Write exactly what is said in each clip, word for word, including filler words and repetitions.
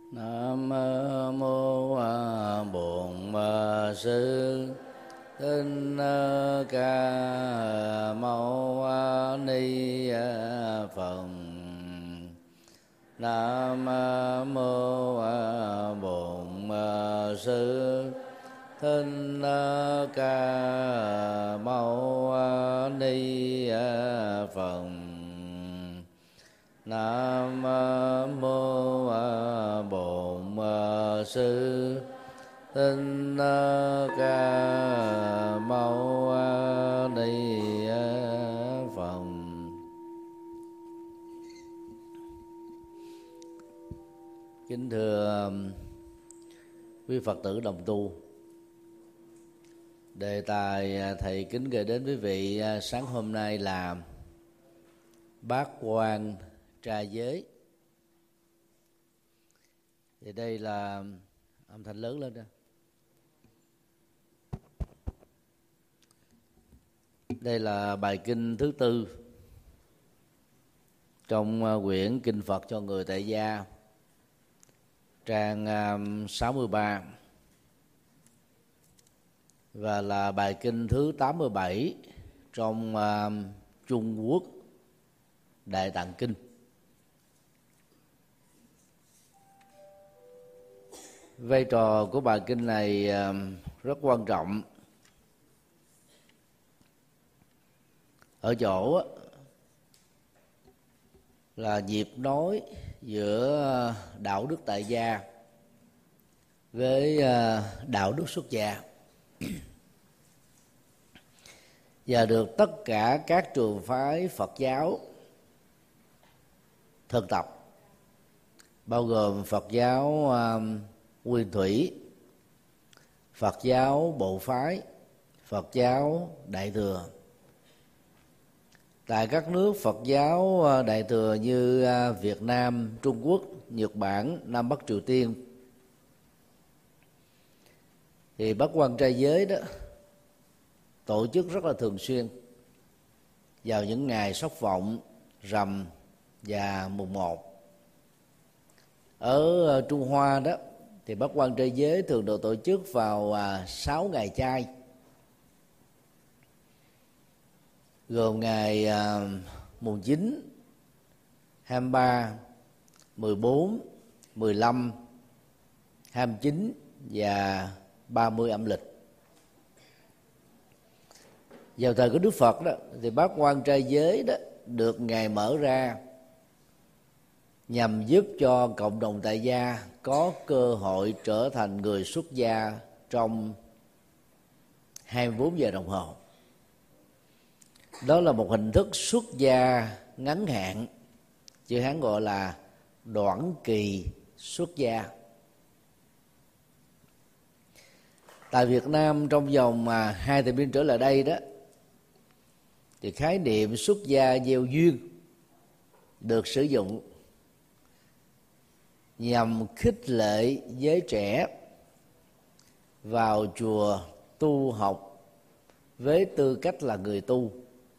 Nam mô Bổn Sư Thích Ca Mâu Ni Phật. Nam mô Bổn Sư Thích Ca Mâu Ni Phật. Nam mô Bổn Sư Thích Ca Mâu Ni Phật. Kính thưa quý Phật tử đồng tu, đề tài thầy kính gửi đến quý vị sáng hôm nay là bát quan tra giới. Thì đây là âm thanh lớn lên đó. Đây là bài kinh thứ tư trong quyển Kinh Phật cho người tại gia, trang sáu mươi ba, và là bài kinh thứ tám mươi bảy trong Trung Quốc Đại Tạng Kinh. Vai trò của bài kinh này rất quan trọng ở chỗ là nhịp nối giữa đạo đức tại gia với đạo đức xuất gia, và được tất cả các trường phái Phật giáo thực tập, bao gồm Phật giáo Nguyên Thủy, Phật giáo Bộ Phái, Phật giáo Đại Thừa. Tại các nước Phật giáo Đại Thừa như Việt Nam, Trung Quốc, Nhật Bản, Nam Bắc Triều Tiên, thì bát quan trai giới đó tổ chức rất là thường xuyên vào những ngày Sóc Vọng, Rằm và mùng một. Ở Trung Hoa đó thì bát quan trai giới thường được tổ chức vào sáu ngày chay, gồm ngày à, mùng chín, hai mươi ba, mười bốn, mười lăm, hai mươi chín và ba mươi âm lịch. Vào thời của Đức Phật đó thì bát quan trai giới đó được Ngài mở ra nhằm giúp cho cộng đồng tại gia có cơ hội trở thành người xuất gia trong hai mươi bốn giờ đồng hồ. Đó là một hình thức xuất gia ngắn hạn, chữ Hán gọi là đoạn kỳ xuất gia. Tại Việt Nam trong vòng mà hai thập niên trở lại đây đó, thì khái niệm xuất gia gieo duyên được sử dụng nhằm khích lệ giới trẻ vào chùa tu học với tư cách là người tu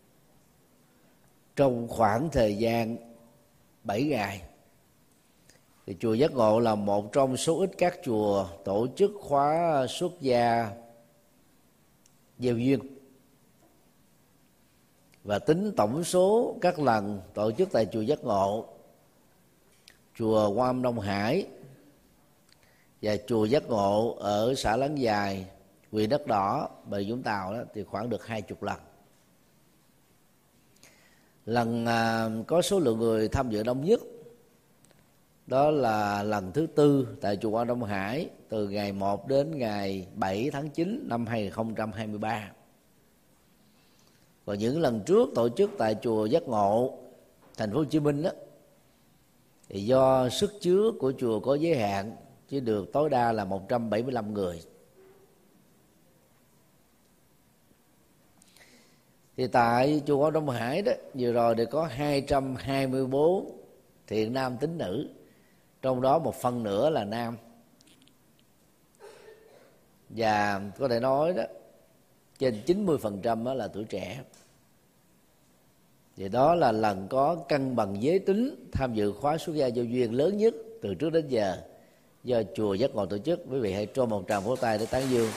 trong khoảng thời gian bảy ngày. Thì chùa Giác Ngộ là một trong số ít các chùa tổ chức khóa xuất gia gieo duyên, và tính tổng số các lần tổ chức tại chùa Giác Ngộ, chùa Quan Âm Đông Hải và chùa Giác Ngộ ở xã Láng Dài, huyện Đất Đỏ, Bà Rịa Vũng Tàu đó, thì khoảng được hai chục lần. Lần à, có số lượng người tham dự đông nhất đó là lần thứ tư tại chùa Quan Đông Hải, từ ngày một đến ngày bảy tháng chín năm hai nghìn không trăm hai mươi ba. Và những lần trước tổ chức tại chùa Giác Ngộ, thành phố Hồ Chí Minh đó, thì do sức chứa của chùa có giới hạn, chỉ được tối đa là một trăm bảy mươi lăm người. Thì tại chùa Quan Đông Hải đó, vừa rồi thì có hai trăm hai mươi bốn thiện nam tín nữ, trong đó một phần nữa là nam. Và có thể nói đó, trên chín mươi phần trăm đó là tuổi trẻ. Thì đó là lần có cân bằng giới tính tham dự khóa xuất gia giao duyên lớn nhất từ trước đến giờ do chùa Giác Ngộ tổ chức. Quý vị hãy cho một tràng vỗ tay để tán dương.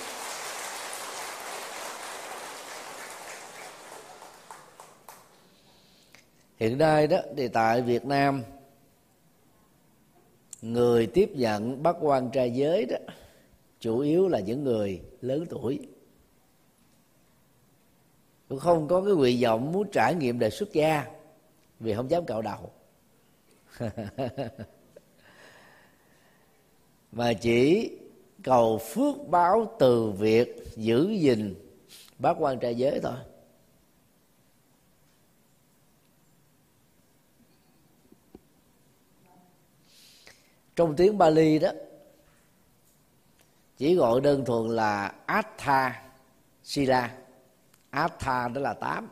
Hiện nay đó thì tại Việt Nam, người tiếp nhận bát quan trai giới đó chủ yếu là những người lớn tuổi, cũng không có cái nguyện vọng muốn trải nghiệm đời xuất gia vì không dám cạo đầu. Mà chỉ cầu phước báo từ việc giữ gìn bát quan trai giới thôi. Trong tiếng Bali đó chỉ gọi đơn thuần là Attha Sila. Attha đó là tám,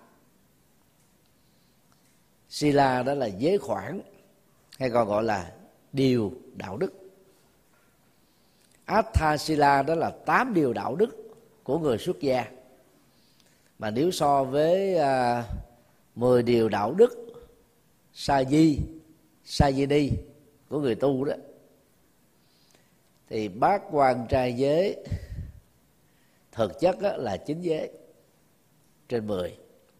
Sila đó là giới khoản, hay còn gọi là điều đạo đức. Attha Sila đó là tám điều đạo đức của người xuất gia. Mà nếu so với uh, mười điều đạo đức sa di, sa di đi của người tu đó, thì bát quan trai giới thực chất là chín giới trên mười.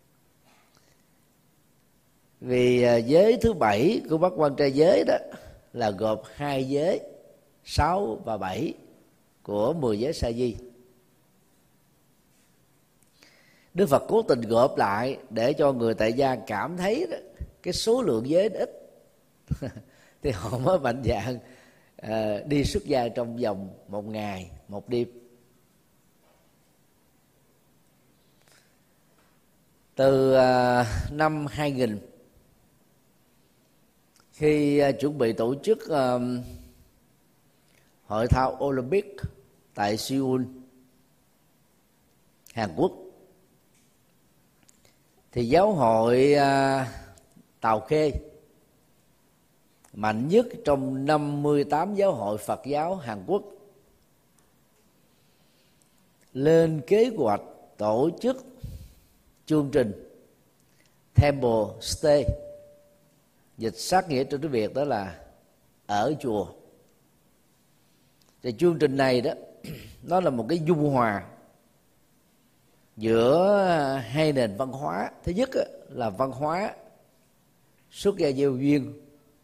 Vì giới thứ bảy của bát quan trai giới đó là gồm hai giới sáu và bảy của mười giới sa di. Đức Phật cố tình gộp lại để cho người tại gia cảm thấy đó, cái số lượng giới ít thì họ mới mạnh dạn uh, đi xuất gia trong vòng một ngày một đêm. Từ uh, năm hai nghìn, khi uh, chuẩn bị tổ chức uh, hội thao Olympic tại Seoul, Hàn Quốc, thì giáo hội uh, Tào Khê, mạnh nhất trong năm mươi tám giáo hội Phật giáo Hàn Quốc, lên kế hoạch tổ chức chương trình Temple Stay, dịch sát nghĩa trên tiếng Việt đó là ở chùa. Thì chương trình này đó nó là một cái dung hòa giữa hai nền văn hóa. Thứ nhất là văn hóa xuất gia gieo duyên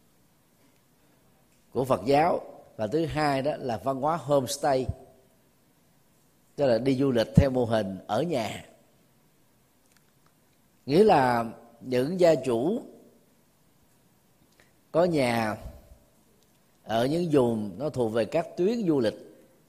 của Phật giáo, và thứ hai đó là văn hóa homestay, tức là đi du lịch theo mô hình ở nhà. Nghĩa là những gia chủ có nhà ở những vùng nó thuộc về các tuyến du lịch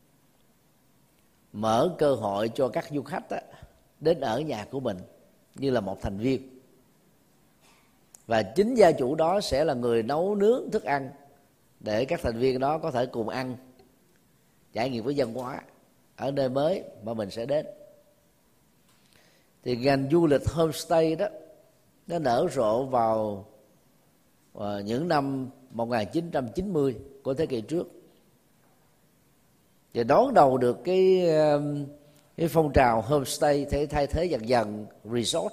mở cơ hội cho các du khách đó, đến ở nhà của mình như là một thành viên, và chính gia chủ đó sẽ là người nấu nướng thức ăn để các thành viên đó có thể cùng ăn, trải nghiệm với văn hóa ở nơi mới mà mình sẽ đến. Thì ngành du lịch homestay đó nó nở rộ vào uh, những năm một nghìn chín trăm chín mươi của thế kỷ trước, và đón đầu được cái uh, cái phong trào homestay thể thay thế dần dần resort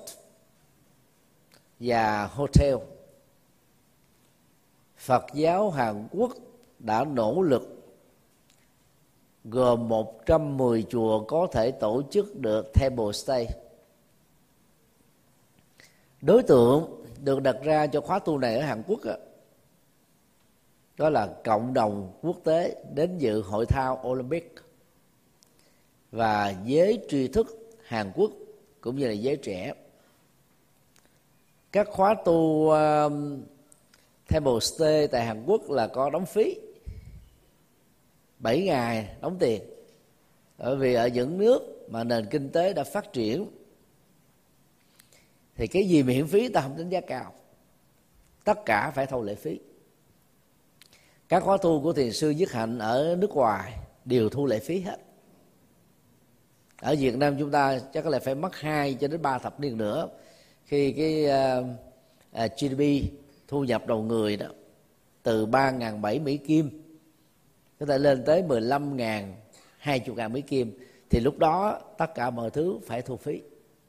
và hotel. Phật giáo Hàn Quốc đã nỗ lực gồm một trăm mười chùa có thể tổ chức được Temple Stay. Đối tượng được đặt ra cho khóa tu này ở Hàn Quốc đó, đó là cộng đồng quốc tế đến dự hội thao Olympic và giới tri thức Hàn Quốc cũng như là giới trẻ. Các khóa tu uh, Temple Stay tại Hàn Quốc là có đóng phí, bảy ngày đóng tiền. Bởi vì ở những nước mà nền kinh tế đã phát triển thì cái gì miễn phí ta không đánh giá cao, tất cả phải thu lệ phí. Các khóa tu của thiền sư Nhất Hạnh ở nước ngoài đều thu lệ phí hết. Ở Việt Nam chúng ta chắc có lẽ phải mất hai cho đến ba thập niên nữa khi cái uh, uh, giê đê pê thu nhập đầu người đó từ ba nghìn bảy Mỹ Kim có thể lên tới mười lăm nghìn, hai mươi ngàn Mỹ Kim, thì lúc đó tất cả mọi thứ phải thu phí.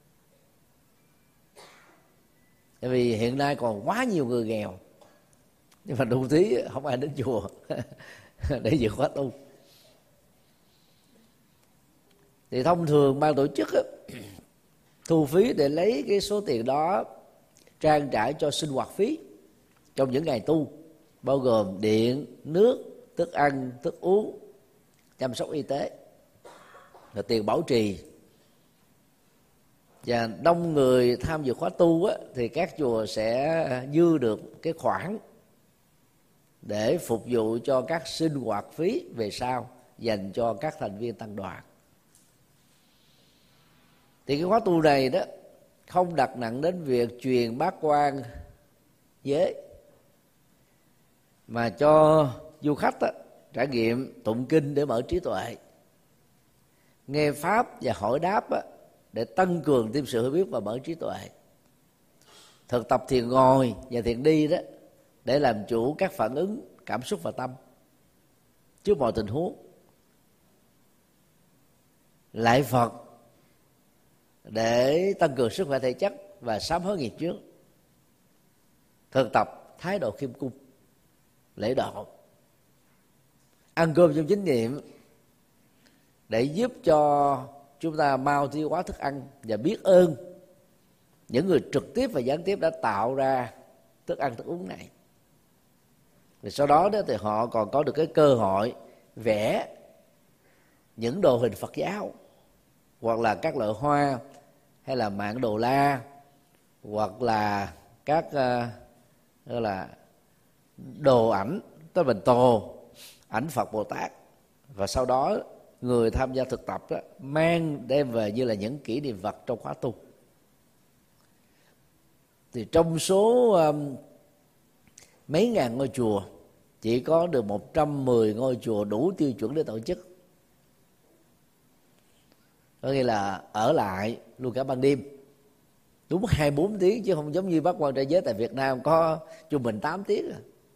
Tại vì hiện nay còn quá nhiều người nghèo, nhưng mà đủ tí không ai đến chùa để dự khóa tu. Thì thông thường ban tổ chức á, thu phí để lấy cái số tiền đó trang trải cho sinh hoạt phí trong những ngày tu, bao gồm điện, nước, thức ăn, thức uống, chăm sóc y tế, và tiền bảo trì. Và đông người tham dự khóa tu á, thì các chùa sẽ dư được cái khoản để phục vụ cho các sinh hoạt phí về sau dành cho các thành viên tăng đoàn. Thì cái khóa tu này đó không đặt nặng đến việc truyền bát quan giới, mà cho du khách đó, trải nghiệm tụng kinh để mở trí tuệ, nghe pháp và hỏi đáp đó, để tăng cường thêm sự hiểu biết và mở trí tuệ, thực tập thiền ngồi và thiền đi đó để làm chủ các phản ứng cảm xúc và tâm trước mọi tình huống, lại Phật để tăng cường sức khỏe thể chất và sám hối nghiệp trước, thực tập thái độ khiêm cung, lễ độ, ăn cơm trong chánh niệm để giúp cho chúng ta mau tiêu hóa thức ăn và biết ơn những người trực tiếp và gián tiếp đã tạo ra thức ăn thức uống này. Rồi sau đó, đó thì họ còn có được cái cơ hội vẽ những đồ hình Phật giáo, hoặc là các loại hoa, hay là mạng đồ la, hoặc là các uh, là đồ ảnh tới bình tô, ảnh Phật Bồ Tát, và sau đó người tham gia thực tập đó, mang đem về như là những kỷ niệm vật trong khóa tu. Thì trong số um, mấy ngàn ngôi chùa, chỉ có được một trăm mười ngôi chùa đủ tiêu chuẩn để tổ chức. Có nghĩa là ở lại luôn cả ban đêm, đúng hai bốn tiếng, chứ không giống như bác quan trai giới tại Việt Nam có trung bình tám tiếng.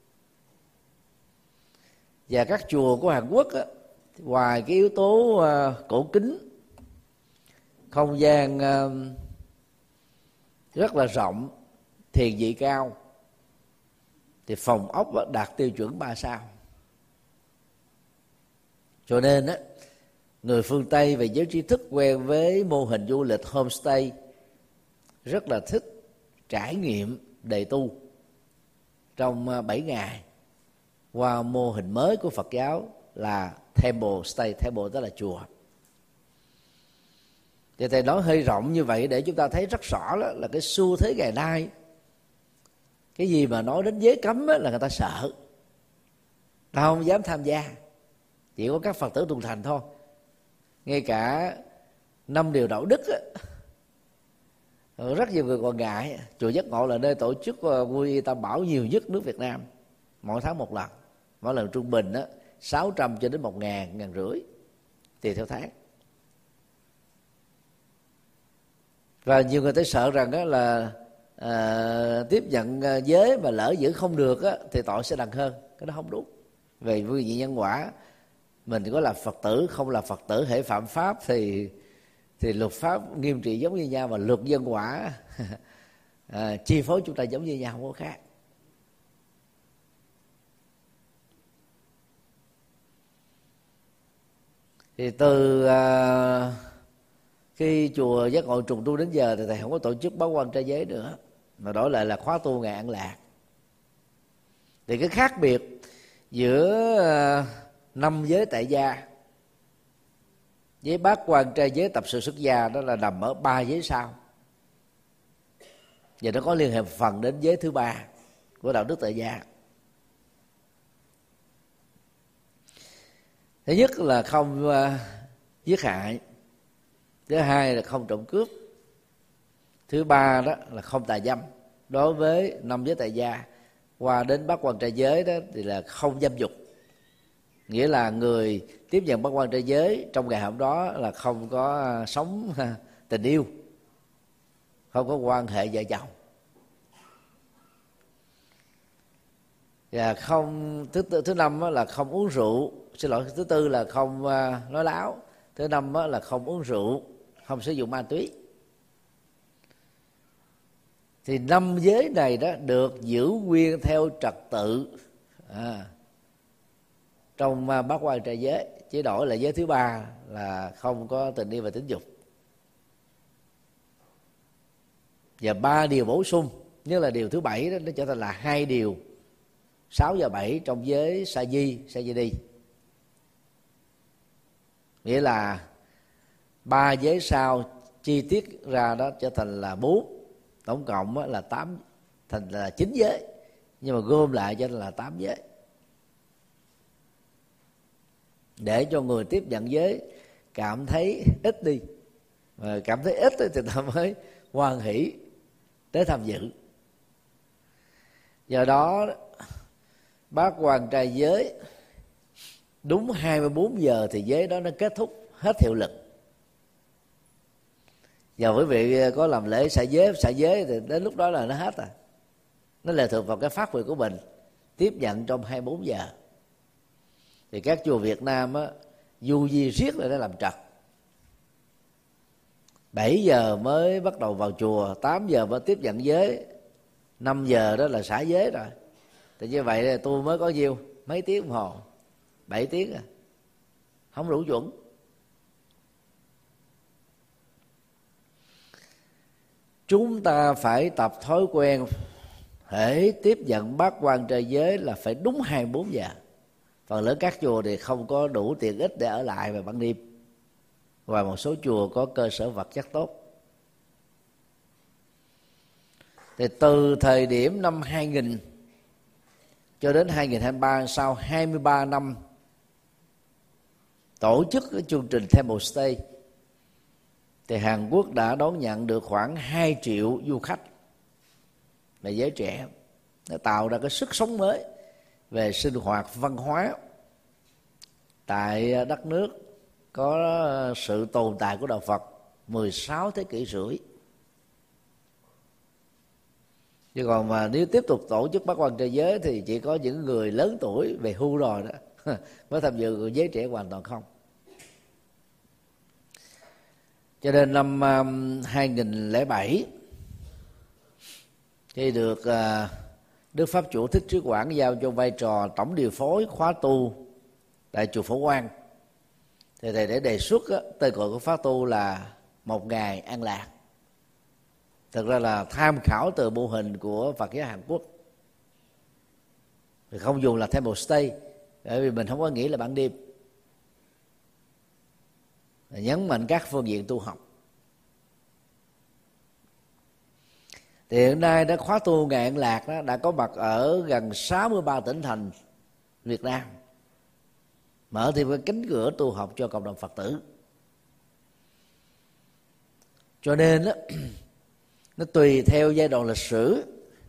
Và các chùa của Hàn Quốc á, ngoài cái yếu tố uh, cổ kính, không gian uh, rất là rộng, thiền vị cao, thì phòng ốc đạt tiêu chuẩn ba sao. Cho nên á, người phương Tây về giới trí thức quen với mô hình du lịch homestay rất là thích trải nghiệm đề tu trong bảy ngày qua mô hình mới của Phật giáo là temple stay. Temple tức là chùa. Thì thầy nói hơi rộng như vậy để chúng ta thấy rất rõ đó, là cái xu thế ngày nay, cái gì mà nói đến giới cấm là người ta sợ, ta không dám tham gia, chỉ có các Phật tử tuần thành thôi. Ngay cả năm điều đạo đức á, rất nhiều người còn ngại. Chùa Giác Ngộ là nơi tổ chức vui y tam bảo nhiều nhất nước Việt Nam, mỗi tháng một lần, mỗi lần trung bình á sáu trăm cho đến một ngàn, ngàn rưỡi tùy theo tháng. Và nhiều người ta sợ rằng đó là à, tiếp nhận giới mà lỡ giữ không được á, thì tội sẽ nặng hơn. Cái đó không đúng. Về vui vị nhân quả, mình có là Phật tử không là Phật tử, hễ phạm pháp thì thì luật pháp nghiêm trị giống như nhau, mà luật nhân quả à, chi phối chúng ta giống như nhau, không có khác. Thì từ à, khi chùa Giác Ngộ trùng tu đến giờ thì thầy không có tổ chức báo quan trai giới nữa, mà đổi lại là khóa tu ngày An Lạc. Thì cái khác biệt giữa à, năm giới tại gia với bát quan trai giới tập sự xuất gia đó là nằm ở ba giới sau, và nó có liên hệ phần đến giới thứ ba của đạo đức tại gia. Thứ nhất là không uh, giết hại, thứ hai là không trộm cướp, thứ ba đó là không tà dâm. Đối với năm giới tại gia, qua đến bát quan trai giới đó thì là không dâm dục, nghĩa là người tiếp nhận bát quan trai giới trong ngày hôm đó là không có sống tình yêu, không có quan hệ vợ chồng, và không thứ thứ năm là không uống rượu, xin lỗi thứ tư là không nói láo, thứ năm là không uống rượu, không sử dụng ma túy. Thì năm giới này đó được giữ nguyên theo trật tự à, trong bát quan trai giới, chỉ đổi là giới thứ ba là không có tình yêu và tính dục. Và ba điều bổ sung, nhất là điều thứ bảy đó, nó trở thành là hai điều sáu và bảy trong giới sa di, sa di đi. Nghĩa là ba giới sau chi tiết ra đó trở thành là bốn, tổng cộng là tám, thành là chín giới, nhưng mà gom lại cho nên là tám giới, để cho người tiếp nhận giới cảm thấy ít đi, và cảm thấy ít thì ta mới hoan hỷ tới tham dự. Do đó bát quan trai giới đúng hai mươi bốn giờ thì giới đó nó kết thúc, hết hiệu lực. Giờ quý vị có làm lễ xả giới, xả giới thì đến lúc đó là nó hết rồi. Nó lệ thuộc vào cái phát nguyện của mình tiếp nhận trong hai mươi bốn giờ. Thì các chùa Việt Nam á, du di riết lại để làm trật. bảy giờ mới bắt đầu vào chùa, tám giờ mới tiếp nhận giới, năm giờ đó là xả giới rồi. Thì như vậy tôi mới có nhiêu? Mấy tiếng đồng hồ? bảy tiếng à. Không đủ chuẩn. Chúng ta phải tập thói quen hễ tiếp nhận bát quan trai giới là phải đúng hai mươi bốn giờ. Phần lớn các chùa thì không có đủ tiện ích để ở lại vào ban đêm, và một số chùa có cơ sở vật chất tốt. Thì từ thời điểm năm hai nghìn cho đến hai nghìn không trăm hai mươi ba, sau hai mươi ba năm tổ chức cái chương trình Temple Stay, thì Hàn Quốc đã đón nhận được khoảng hai triệu du khách là giới trẻ. Nó tạo ra cái sức sống mới về sinh hoạt văn hóa tại đất nước có sự tồn tại của đạo Phật mười sáu thế kỷ rưỡi. Chứ còn mà nếu tiếp tục tổ chức bát quan trai giới thì chỉ có những người lớn tuổi về hưu rồi đó mới tham dự, người giới trẻ hoàn toàn không. Cho nên năm hai nghìn không trăm lẻ bảy khi được Đức Pháp Chủ Thích Trí Quảng giao cho vai trò tổng điều phối khóa tu tại chùa Phổ Quang, thì thầy để đề xuất á, tên gọi của khóa tu là một ngày an lạc. Thực ra là tham khảo từ mô hình của Phật giáo Hàn Quốc, thì không dùng là Temple Stay, bởi vì mình không có nghĩ là ban đêm, nhấn mạnh các phương diện tu học. Thì hiện nay đã khóa tu ngày an lạc đó đã có mặt ở gần sáu mươi ba tỉnh thành Việt Nam, mở thêm cái cánh cửa tu học cho cộng đồng Phật tử. Cho nên đó, nó tùy theo giai đoạn lịch sử.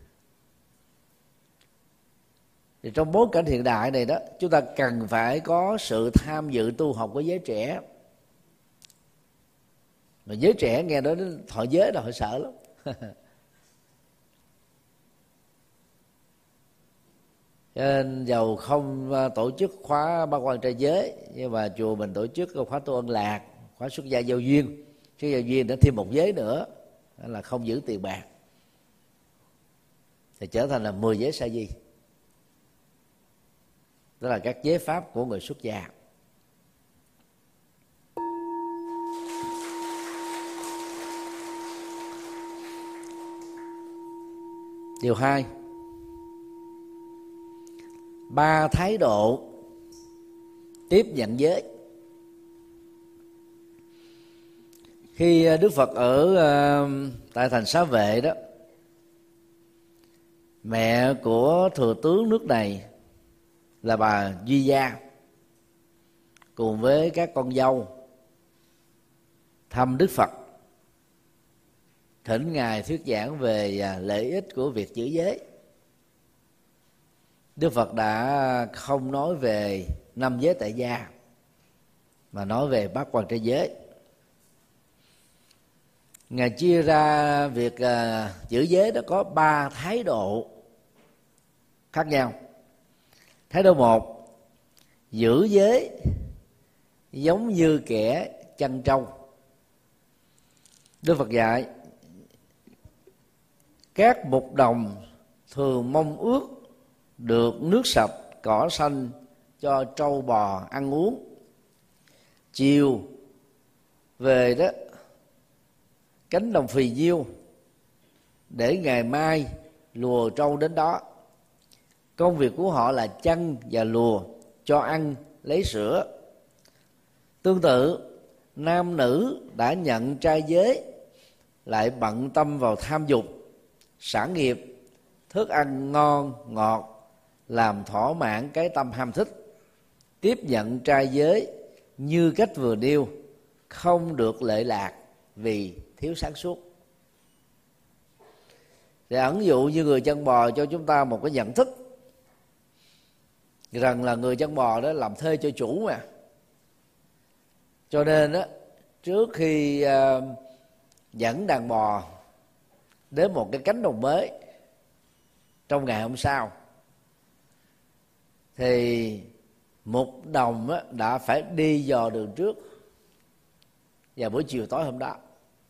Thì trong bối cảnh hiện đại này đó, chúng ta cần phải có sự tham dự tu học của giới trẻ. Mà giới trẻ nghe nói đến thọ giới là họ sợ lắm. Cho nên dầu không tổ chức khóa bát quan trai giới, nhưng mà chùa mình tổ chức khóa tu ân lạc, khóa xuất gia giao duyên. Xuất gia giao duyên đã thêm một giới nữa là không giữ tiền bạc, thì trở thành là mười giới sa di. Đó là các giới pháp của người xuất gia. Điều hai, ba thái độ tiếp nhận giới. Khi Đức Phật ở uh, tại thành Xá Vệ đó, mẹ của thừa tướng nước này là bà Duy Gia cùng với các con dâu thăm Đức Phật, thỉnh Ngài thuyết giảng về lợi ích của việc giữ giới. Đức Phật đã không nói về năm giới tại gia, mà nói về bát quan trai giới. Ngài chia ra việc uh, giữ giới đó có ba thái độ khác nhau. Thái độ một, giữ giới giống như kẻ chăn trâu. Đức Phật dạy các mục đồng thường mong ước được nước sạch, cỏ xanh, cho trâu bò ăn uống. Chiều về đó cánh đồng phì nhiêu để ngày mai lùa trâu đến đó. Công việc của họ là chăn và lùa, cho ăn, lấy sữa. Tương tự, nam nữ đã nhận trai giới lại bận tâm vào tham dục, sản nghiệp, thức ăn ngon, ngọt, làm thỏa mãn cái tâm ham thích. Tiếp nhận trai giới như cách vừa nêu, không được lệ lạc vì thiếu sáng suốt. Để ẩn dụ như người chăn bò cho chúng ta một cái nhận thức rằng là người chăn bò đó làm thuê cho chủ mà. Cho nên đó, trước khi uh, dẫn đàn bò đến một cái cánh đồng mới trong ngày hôm sau, thì một đồng á, đã phải đi dò đường trước vào buổi chiều tối hôm đó.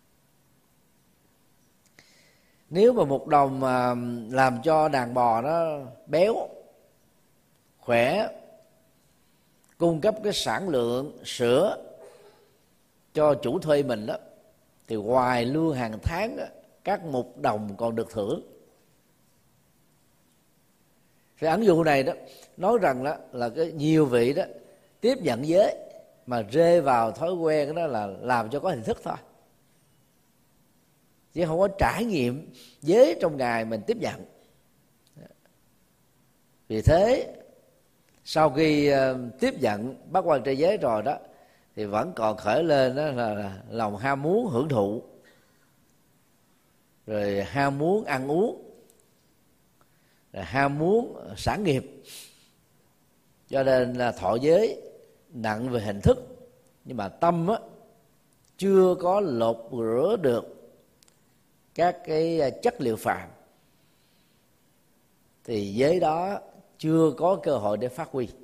Nếu mà một đồng mà làm cho đàn bò nó béo, khỏe, cung cấp cái sản lượng sữa cho chủ thuê mình đó, thì ngoài lương hàng tháng đó, các một đồng còn được thưởng. Cái ẩn dụ này đó nói rằng đó là cái nhiều vị đó tiếp nhận giới mà rơi vào thói quen đó là làm cho có hình thức thôi, chứ không có trải nghiệm giới trong ngày mình tiếp nhận. Vì thế sau khi tiếp nhận bát quan trai giới rồi đó, thì vẫn còn khởi lên đó là lòng ham muốn hưởng thụ, rồi ham muốn ăn uống, rồi ham muốn sản nghiệp. Cho nên là thọ giới nặng về hình thức, nhưng mà tâm á, chưa có lột rửa được các cái chất liệu phàm, thì giới đó chưa có cơ hội để phát huy.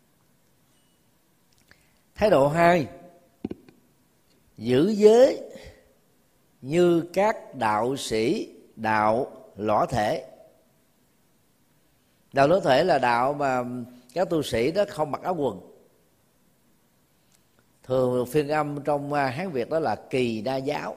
Thái độ hai, giữ giới như các đạo sĩ đạo lõa thể. Đạo lõa thể là đạo mà các tu sĩ đó không mặc áo quần. Thường phiên âm trong Hán Việt đó là kỳ đa giáo.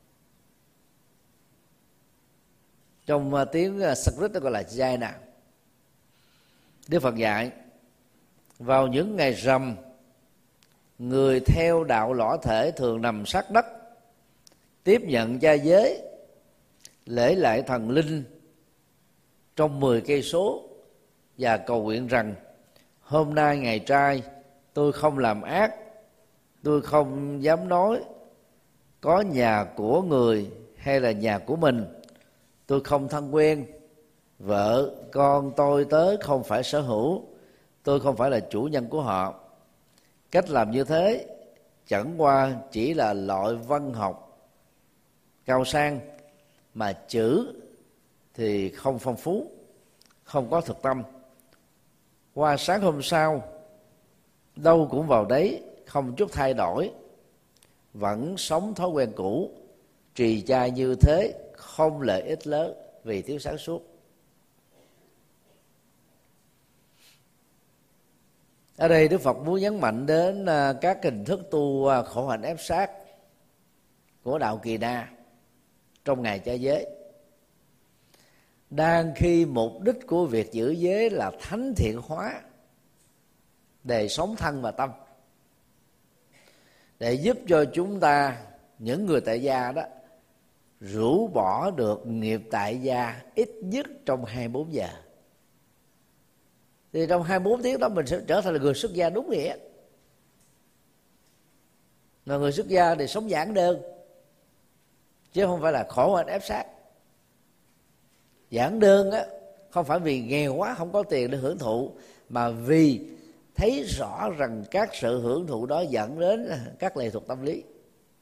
Trong tiếng Sanskrit đó gọi là Jaina. Đức Phật dạy vào những ngày rằm, người theo đạo lõa thể thường nằm sát đất, tiếp nhận gia giới, lễ lại thần linh trong mười cây số và cầu nguyện rằng: hôm nay ngày trai, tôi không làm ác, tôi không dám nói có nhà của người hay là nhà của mình, tôi không thân quen, vợ con tôi tớ không phải sở hữu, tôi không phải là chủ nhân của họ. Cách làm như thế chẳng qua chỉ là loại văn học cao sang, mà chữ thì không phong phú, không có thực tâm. Qua sáng hôm sau, đâu cũng vào đấy, không chút thay đổi, vẫn sống thói quen cũ, trì trai như thế, không lợi ích lớn vì thiếu sáng suốt. Ở đây Đức Phật muốn nhấn mạnh đến các hình thức tu khổ hạnh ép sát của đạo Kỳ Na trong ngày trai giới. Đang khi mục đích của việc giữ giới là thánh thiện hóa đời sống thân và tâm, để giúp cho chúng ta, những người tại gia đó, rũ bỏ được nghiệp tại gia ít nhất trong hai mươi bốn giờ. Thì trong hai mươi bốn tiếng đó mình sẽ trở thành là người xuất gia đúng nghĩa. Mà người xuất gia thì sống giản đơn, chứ không phải là khổ hạnh ép sát. Giản đơn á, không phải vì nghèo quá không có tiền để hưởng thụ, mà vì thấy rõ rằng các sự hưởng thụ đó dẫn đến các lệ thuộc tâm lý,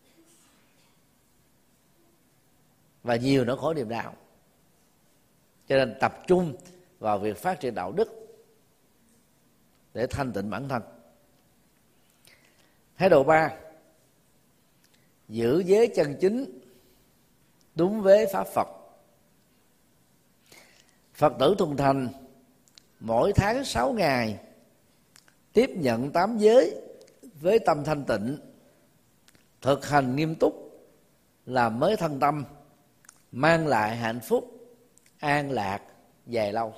và nhiều nỗi khổ niềm đau. Cho nên tập trung vào việc phát triển đạo đức để thanh tịnh bản thân. Thái độ ba, giữ giới chân chính đúng với pháp Phật. Phật tử thuần thành mỗi tháng sáu ngày tiếp nhận tám giới với tâm thanh tịnh, thực hành nghiêm túc, làm mới thân tâm, mang lại hạnh phúc, an lạc dài lâu.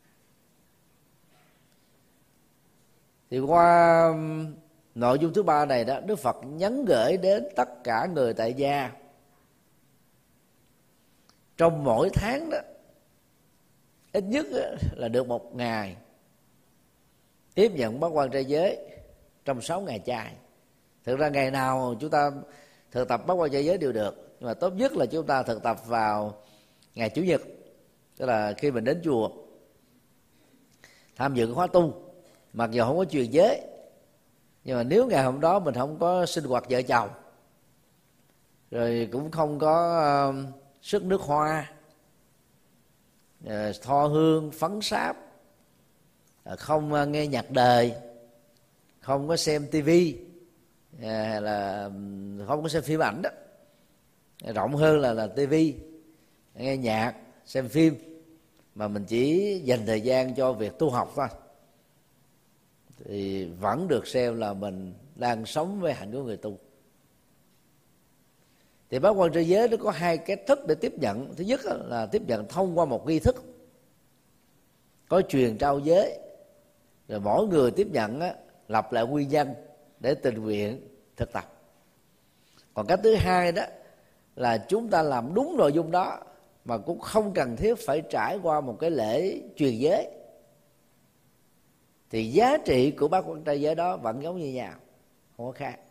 Thì qua nội dung thứ ba này đó, Đức Phật nhắn gửi đến tất cả người tại gia trong mỗi tháng đó, ít nhất là được một ngày tiếp nhận bát quan trai giới trong sáu ngày chay. Thực ra ngày nào chúng ta thực tập bát quan trai giới đều được, nhưng mà tốt nhất là chúng ta thực tập vào ngày Chủ nhật, tức là khi mình đến chùa tham dự khóa tu, mặc dù không có truyền giới, nhưng mà nếu ngày hôm đó mình không có sinh hoạt vợ chồng, rồi cũng không có uh, sức nước hoa, uh, tho hương, phấn sáp, uh, không uh, nghe nhạc đời, không có xem tivi, uh, hay là um, không có xem phim ảnh đó, rộng hơn là là tivi, nghe nhạc, xem phim, mà mình chỉ dành thời gian cho việc tu học thôi, thì vẫn được xem là mình đang sống với hạnh của người tu. Thì bát quan trai giới nó có hai cái thức để tiếp nhận. Thứ nhất là tiếp nhận thông qua một nghi thức có truyền trao giới, rồi mỗi người tiếp nhận á, lập lại nguyên nhân để tình nguyện thực tập. Còn cái thứ hai đó là chúng ta làm đúng nội dung đó mà cũng không cần thiết phải trải qua một cái lễ truyền giới, thì giá trị của bát quan trai giới đó vẫn giống như nhau, không có khác.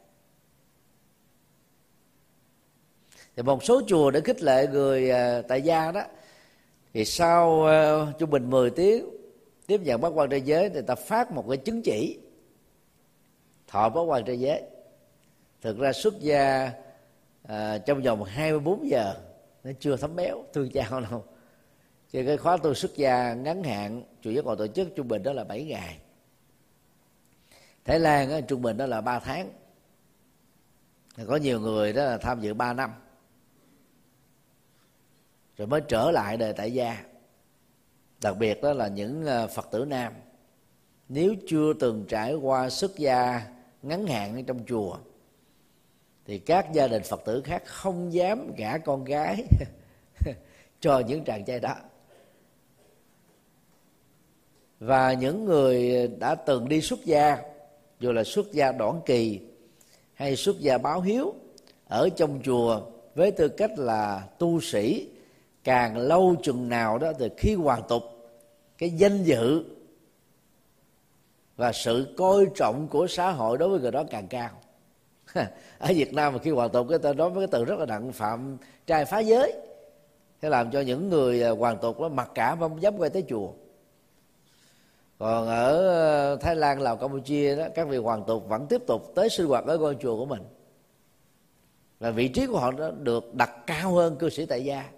Thì một số chùa để khích lệ người tại gia đó, thì sau uh, trung bình mười tiếng tiếp nhận bát quan trai giới, thì ta phát một cái chứng chỉ thọ bát quan trai giới. Thực ra xuất gia uh, trong vòng hai mươi bốn giờ nó chưa thấm béo thương chao đâu. Chứ cái khóa tu xuất gia ngắn hạn chùa Giác Ngộ tổ chức trung bình đó là bảy ngày. Thái Lan á, trung bình đó là ba tháng. Có nhiều người đó là tham dự ba năm rồi mới trở lại đời tại gia. Đặc biệt đó là những Phật tử nam, nếu chưa từng trải qua xuất gia ngắn hạn ở trong chùa, thì các gia đình Phật tử khác không dám gả con gái cho những chàng trai đó. Và những người đã từng đi xuất gia, dù là xuất gia đoạn kỳ hay xuất gia báo hiếu ở trong chùa với tư cách là tu sĩ, càng lâu chừng nào đó thì khi hoàn tục, cái danh dự và sự coi trọng của xã hội đối với người đó càng cao. Ở Việt Nam mà khi hoàn tục, cái ta nói với cái từ rất là nặng, phạm trai phá giới, thế làm cho những người hoàn tục đó mặc cả không dám quay tới chùa. Còn ở Thái Lan, Lào, Campuchia đó, các vị hoàn tục vẫn tiếp tục tới sinh hoạt ở ngôi chùa của mình, và vị trí của họ đó được đặt cao hơn cư sĩ tại gia.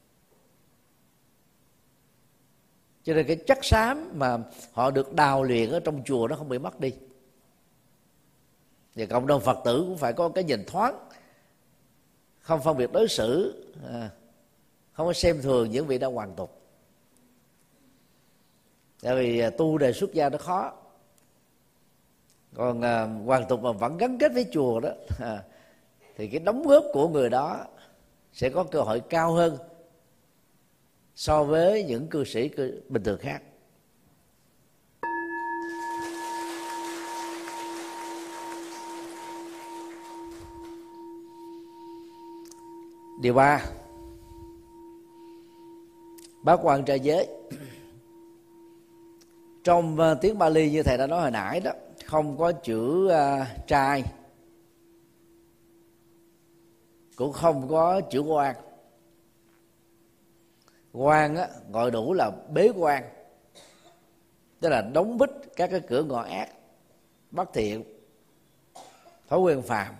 Cho nên cái chất xám mà họ được đào luyện ở trong chùa nó không bị mất đi. Và cộng đồng Phật tử cũng phải có cái nhìn thoáng, không phân biệt đối xử, không có xem thường những vị đã hoàn tục. Tại vì tu đề xuất gia nó khó. Còn à, hoàn tục mà vẫn gắn kết với chùa đó, à, thì cái đóng góp của người đó sẽ có cơ hội cao hơn so với những cư sĩ cư, bình thường khác. Điều ba, bát quan trai giới. Trong uh, tiếng Bali như thầy đã nói hồi nãy đó, không có chữ uh, trai, cũng không có chữ quan. Quan á, gọi đủ là bế quan, tức là đóng bít các cái cửa ngõ ác, bất thiện, thói quen phàm,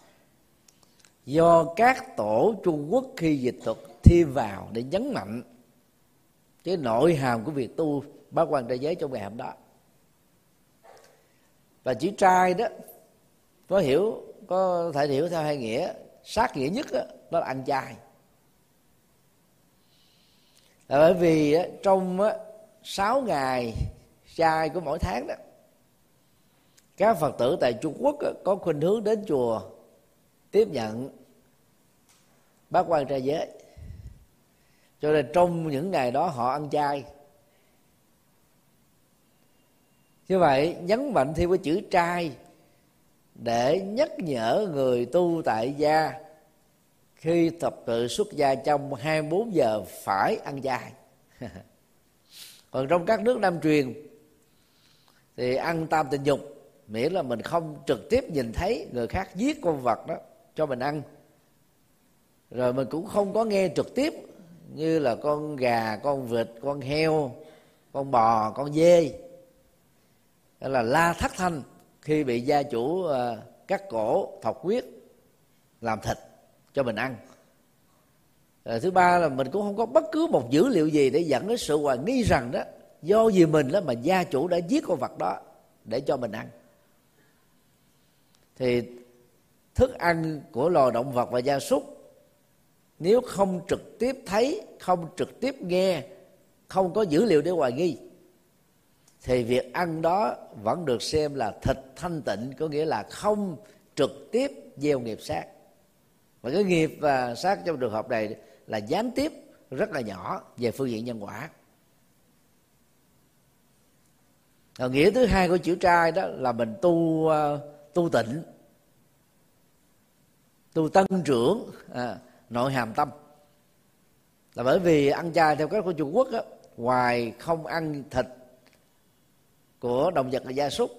do các tổ Trung Quốc khi dịch thuật thêm vào để nhấn mạnh cái nội hàm của việc tu bát quan trai giới trong ngày hôm đó. Và chữ trai đó có hiểu, có thể hiểu theo hai nghĩa. Sát nghĩa nhất đó, đó là ăn chay. Là bởi vì trong sáu ngày chay của mỗi tháng đó, các Phật tử tại Trung Quốc có khuynh hướng đến chùa tiếp nhận bát quan trai giới, cho nên trong những ngày đó họ ăn chay. Như vậy nhấn mạnh thêm cái chữ trai để nhắc nhở người tu tại gia khi tập tự xuất gia trong hai mươi bốn giờ phải ăn chay. Còn trong các nước Nam truyền thì ăn tam tình dục, miễn là mình không trực tiếp nhìn thấy người khác giết con vật đó cho mình ăn, rồi mình cũng không có nghe trực tiếp như là con gà, con vịt, con heo, con bò, con dê, đó là la thất thanh khi bị gia chủ cắt cổ, thọc huyết, làm thịt cho mình ăn. Rồi thứ ba là mình cũng không có bất cứ một dữ liệu gì để dẫn đến sự hoài nghi rằng đó do vì mình đó mà gia chủ đã giết con vật đó để cho mình ăn. Thì thức ăn của loài động vật và gia súc, nếu không trực tiếp thấy, không trực tiếp nghe, không có dữ liệu để hoài nghi, thì việc ăn đó vẫn được xem là thịt thanh tịnh, có nghĩa là không trực tiếp gieo nghiệp sát. Và cái nghiệp và sát trong trường hợp này là gián tiếp rất là nhỏ về phương diện nhân quả. Rồi nghĩa thứ hai của chữ trai đó là mình tu tu tịnh, tu tăng trưởng à, nội hàm tâm. Là bởi vì ăn chay theo cách của Trung Quốc á, ngoài không ăn thịt của động vật và gia súc,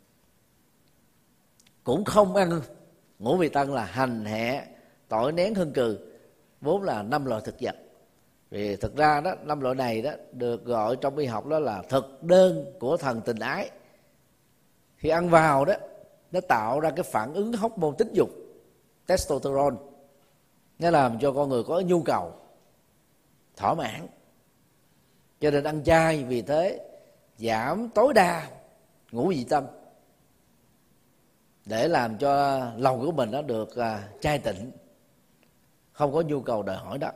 cũng không ăn ngũ vị tân là hành, hẹ, tỏi, nén, hương cừ, vốn là năm loại thực vật. Vì thực ra đó năm loại này đó được gọi trong y học đó là thực đơn của thần tình ái. Khi ăn vào đó, nó tạo ra cái phản ứng hormone tính dục testosterone, nó làm cho con người có nhu cầu thỏa mãn. Cho nên ăn chay vì thế giảm tối đa ngũ vị tân để làm cho lòng của mình nó được uh, chay tịnh, không có nhu cầu đòi hỏi đó.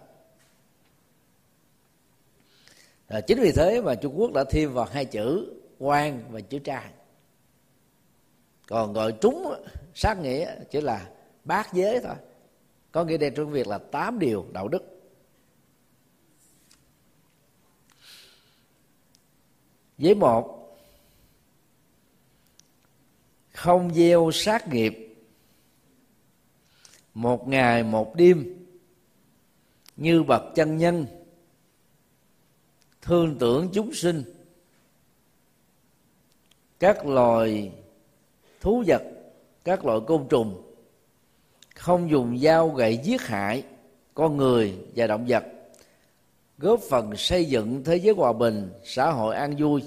À, chính vì thế mà Trung Quốc đã thêm vào hai chữ quan và chữ trai. Còn gọi trúng sát nghĩa chỉ là bát giới thôi, có nghĩa đen trong việc là tám điều đạo đức. Giới một, không gieo sát nghiệp một ngày một đêm như bậc chân nhân, thương tưởng chúng sinh, các loài thú vật, các loại côn trùng, không dùng dao gậy giết hại con người và động vật, góp phần xây dựng thế giới hòa bình, xã hội an vui.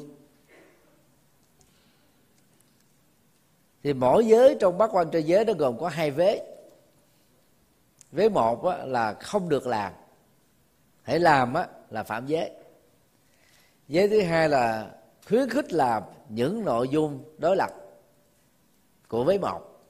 Thì mỗi giới trong bát quan trai giới nó gồm có hai vế. Vế một á, là không được làm, hãy làm á, là phạm giới. Giới thứ hai là khuyến khích làm những nội dung đối lập của vế một.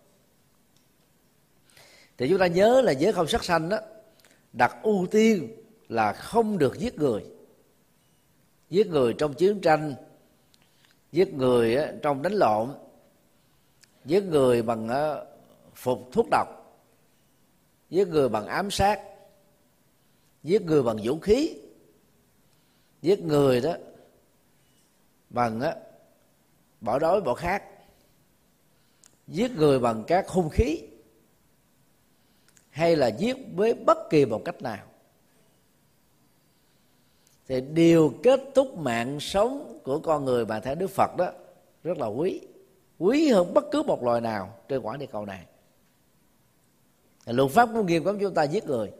Thì chúng ta nhớ là giới không sát sanh đó đặt ưu tiên là không được giết người. Giết người trong chiến tranh, giết người trong đánh lộn, giết người bằng phục thuốc độc, giết người bằng ám sát, giết người bằng vũ khí, giết người đó bằng á, bỏ đói bỏ khát, giết người bằng các hung khí, hay là giết với bất kỳ một cách nào. Thì điều kết thúc mạng sống của con người mà theo Đức Phật đó rất là quý, quý hơn bất cứ một loài nào trên quả địa cầu này. Luật pháp cũng nghiêm cấm chúng ta giết người.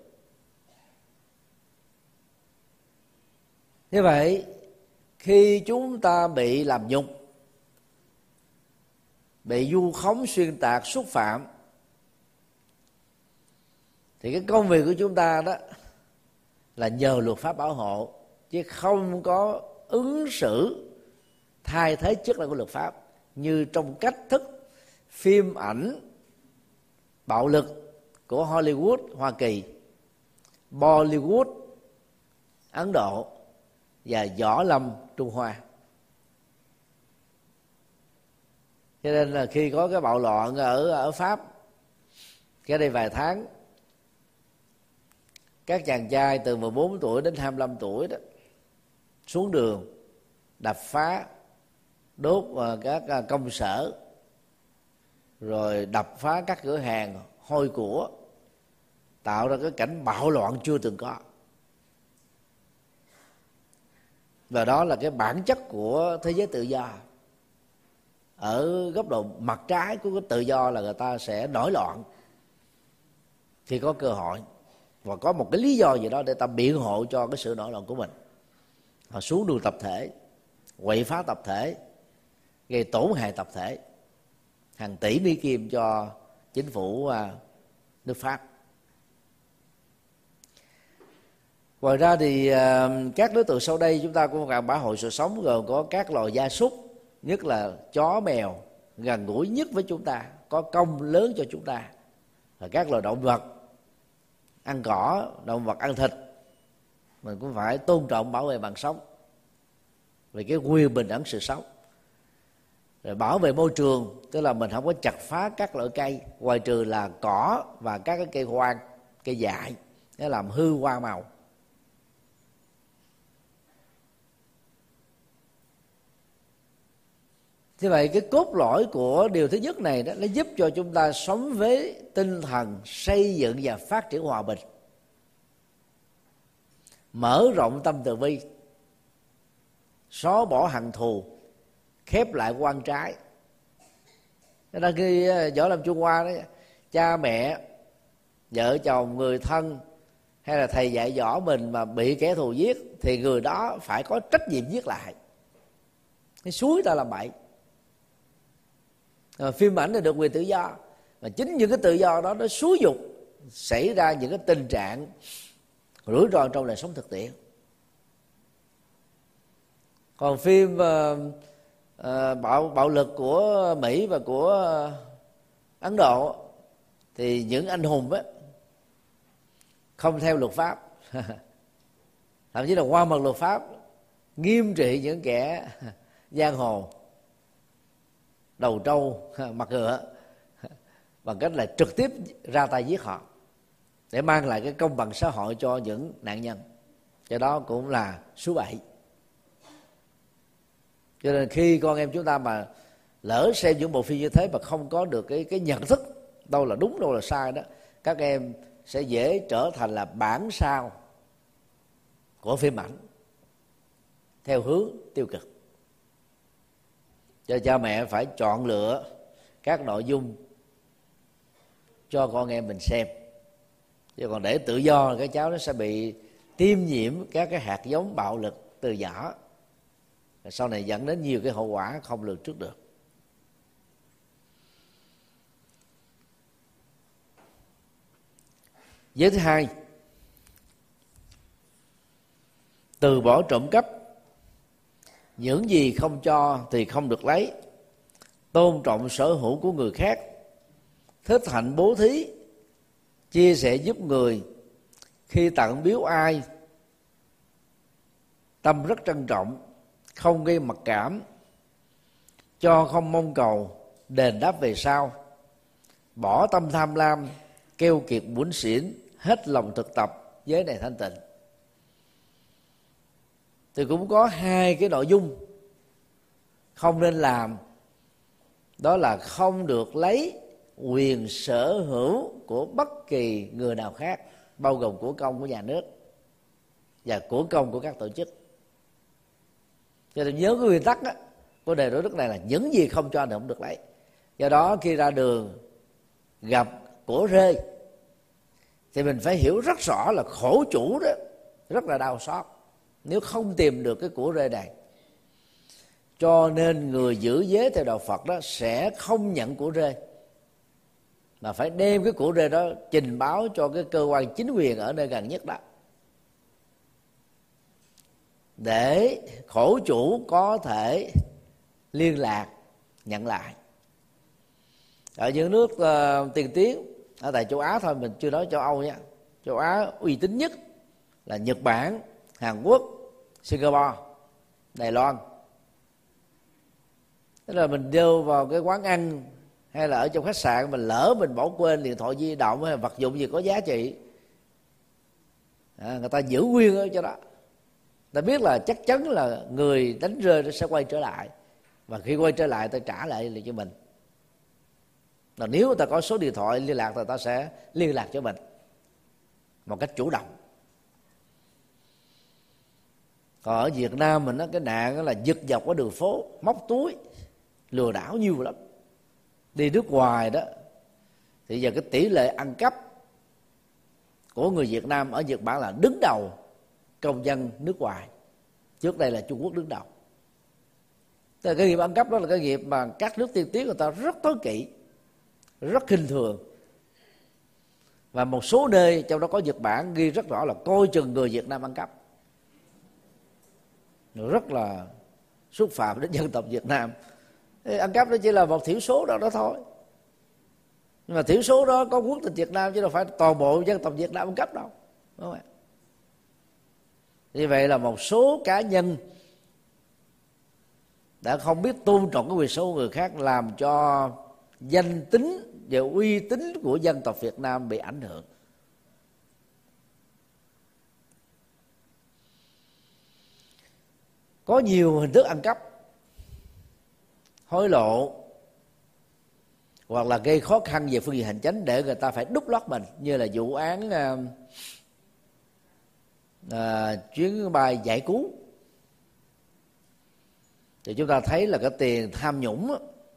Như vậy khi chúng ta bị làm nhục, bị vu khống, xuyên tạc, xúc phạm, thì cái công việc của chúng ta đó là nhờ luật pháp bảo hộ, chứ không có ứng xử thay thế chức năng của luật pháp như trong cách thức phim ảnh bạo lực của Hollywood Hoa Kỳ, Bollywood Ấn Độ và võ lâm Trung Hoa. Cho nên là khi có cái bạo loạn ở ở Pháp cái đây vài tháng, các chàng trai từ mười bốn tuổi đến hai mươi lăm tuổi đó xuống đường đập phá, đốt các công sở, rồi đập phá các cửa hàng, hôi của, tạo ra cái cảnh bạo loạn chưa từng có. Và đó là cái bản chất của thế giới tự do. Ở góc độ mặt trái của cái tự do là người ta sẽ nổi loạn khi có cơ hội, và có một cái lý do gì đó để ta biện hộ cho cái sự nổi loạn của mình. Họ xuống đường tập thể, quậy phá tập thể, gây tổn hại tập thể, hàng tỷ Mỹ Kim cho chính phủ nước Pháp. Ngoài ra thì các đối tượng sau đây chúng ta cũng cần bảo hộ sự sống, gồm có các loài gia súc, nhất là chó mèo, gần gũi nhất với chúng ta, có công lớn cho chúng ta, và các loài động vật ăn cỏ, động vật ăn thịt, mình cũng phải tôn trọng, bảo vệ mạng sống, về cái quyền bình đẳng sự sống. Rồi bảo vệ môi trường, tức là mình không có chặt phá các loại cây, ngoài trừ là cỏ và các cái cây hoang, cây dại, để làm hư hoa màu. Như vậy cái cốt lõi của điều thứ nhất này đó, nó giúp cho chúng ta sống với tinh thần xây dựng và phát triển hòa bình, mở rộng tâm từ bi, xóa bỏ hận thù, khép lại quan trái. Cho nên khi Võ Lâm Trung Hoa đó, cha mẹ, vợ chồng, người thân hay là thầy dạy võ mình mà bị kẻ thù giết thì người đó phải có trách nhiệm giết lại, cái suối ta làm bậy. À, phim ảnh là được quyền tự do, và chính những cái tự do đó nó xúi dục xảy ra những cái tình trạng rủi ro trong đời sống thực tiễn. Còn phim uh, uh, bạo bạo lực của Mỹ và của uh, Ấn Độ thì những anh hùng á không theo luật pháp thậm chí là qua mặt luật pháp, nghiêm trị những kẻ giang hồ đầu trâu mặt ngựa bằng cách là trực tiếp ra tay giết họ để mang lại cái công bằng xã hội cho những nạn nhân. Cái đó cũng là số bảy. Cho nên khi con em chúng ta mà lỡ xem những bộ phim như thế mà không có được cái cái nhận thức đâu là đúng đâu là sai đó, các em sẽ dễ trở thành là bản sao của phim ảnh theo hướng tiêu cực. Cho cha mẹ phải chọn lựa các nội dung cho con em mình xem, chứ còn để tự do cái cháu nó sẽ bị tiêm nhiễm các cái hạt giống bạo lực từ nhỏ, sau này dẫn đến nhiều cái hậu quả không lường trước được. Giới thứ hai, từ bỏ trộm cắp, những gì không cho thì không được lấy, tôn trọng sở hữu của người khác, thích hạnh bố thí, chia sẻ giúp người, khi tặng biếu ai tâm rất trân trọng, không gây mặc cảm, cho không mong cầu đền đáp về sau, bỏ tâm tham lam, keo kiệt bủn xỉn, hết lòng thực tập giới này thanh tịnh. Thì cũng có hai cái nội dung không nên làm, đó là không được lấy quyền sở hữu của bất kỳ người nào khác, bao gồm của công của nhà nước và của công của các tổ chức. Cho nên nhớ cái nguyên tắc á, của đề đối đức này là những gì không cho thì không được lấy. Do đó khi ra đường gặp của rơi thì mình phải hiểu rất rõ là khổ chủ đó rất là đau xót nếu không tìm được cái của rơi này. Cho nên người giữ giới theo đạo Phật đó sẽ không nhận của rơi, mà phải đem cái của rơi đó trình báo cho cái cơ quan chính quyền ở nơi gần nhất đó, để khổ chủ có thể liên lạc nhận lại. Ở những nước uh, tiên tiến ở tại châu Á thôi, mình chưa nói châu Âu nha, châu Á uy tín nhất là Nhật Bản, Hàn Quốc, Singapore, Đài Loan. Tức là mình vô vào cái quán ăn hay là ở trong khách sạn, mình lỡ mình bỏ quên điện thoại di động hay là vật dụng gì có giá trị, à, người ta giữ nguyên ở chỗ đó. Ta biết là chắc chắn là người đánh rơi nó sẽ quay trở lại, và khi quay trở lại ta trả lại liền cho mình. Và nếu người ta có số điện thoại liên lạc thì ta sẽ liên lạc cho mình một cách chủ động. Còn ở Việt Nam mình đó, cái nạn đó là giật dọc ở đường phố, móc túi, lừa đảo nhiều lắm. Đi nước ngoài đó thì giờ cái tỷ lệ ăn cắp của người Việt Nam ở Nhật Bản là đứng đầu công dân nước ngoài. Trước đây là Trung Quốc đứng đầu. Tức là cái nghiệp ăn cắp đó là cái nghiệp mà các nước tiên tiến người ta rất tối kỵ, rất khinh thường. Và một số nơi trong đó có Nhật Bản ghi rất rõ là coi chừng người Việt Nam ăn cắp, rất là xúc phạm đến dân tộc Việt Nam. Thế ăn cắp đó chỉ là một thiểu số đó, đó thôi. Nhưng mà thiểu số đó có quốc tịch Việt Nam chứ đâu phải toàn bộ dân tộc Việt Nam ăn cắp đâu, đúng không ạ? Như vậy là một số cá nhân đã không biết tôn trọng cái quyền sở hữu người khác, làm cho danh tính và uy tín của dân tộc Việt Nam bị ảnh hưởng. Có nhiều hình thức ăn cắp, hối lộ hoặc là gây khó khăn về phương diện hành chính để người ta phải đút lót mình, như là vụ án à, à, chuyến bay giải cứu. Thì chúng ta thấy là cái tiền tham nhũng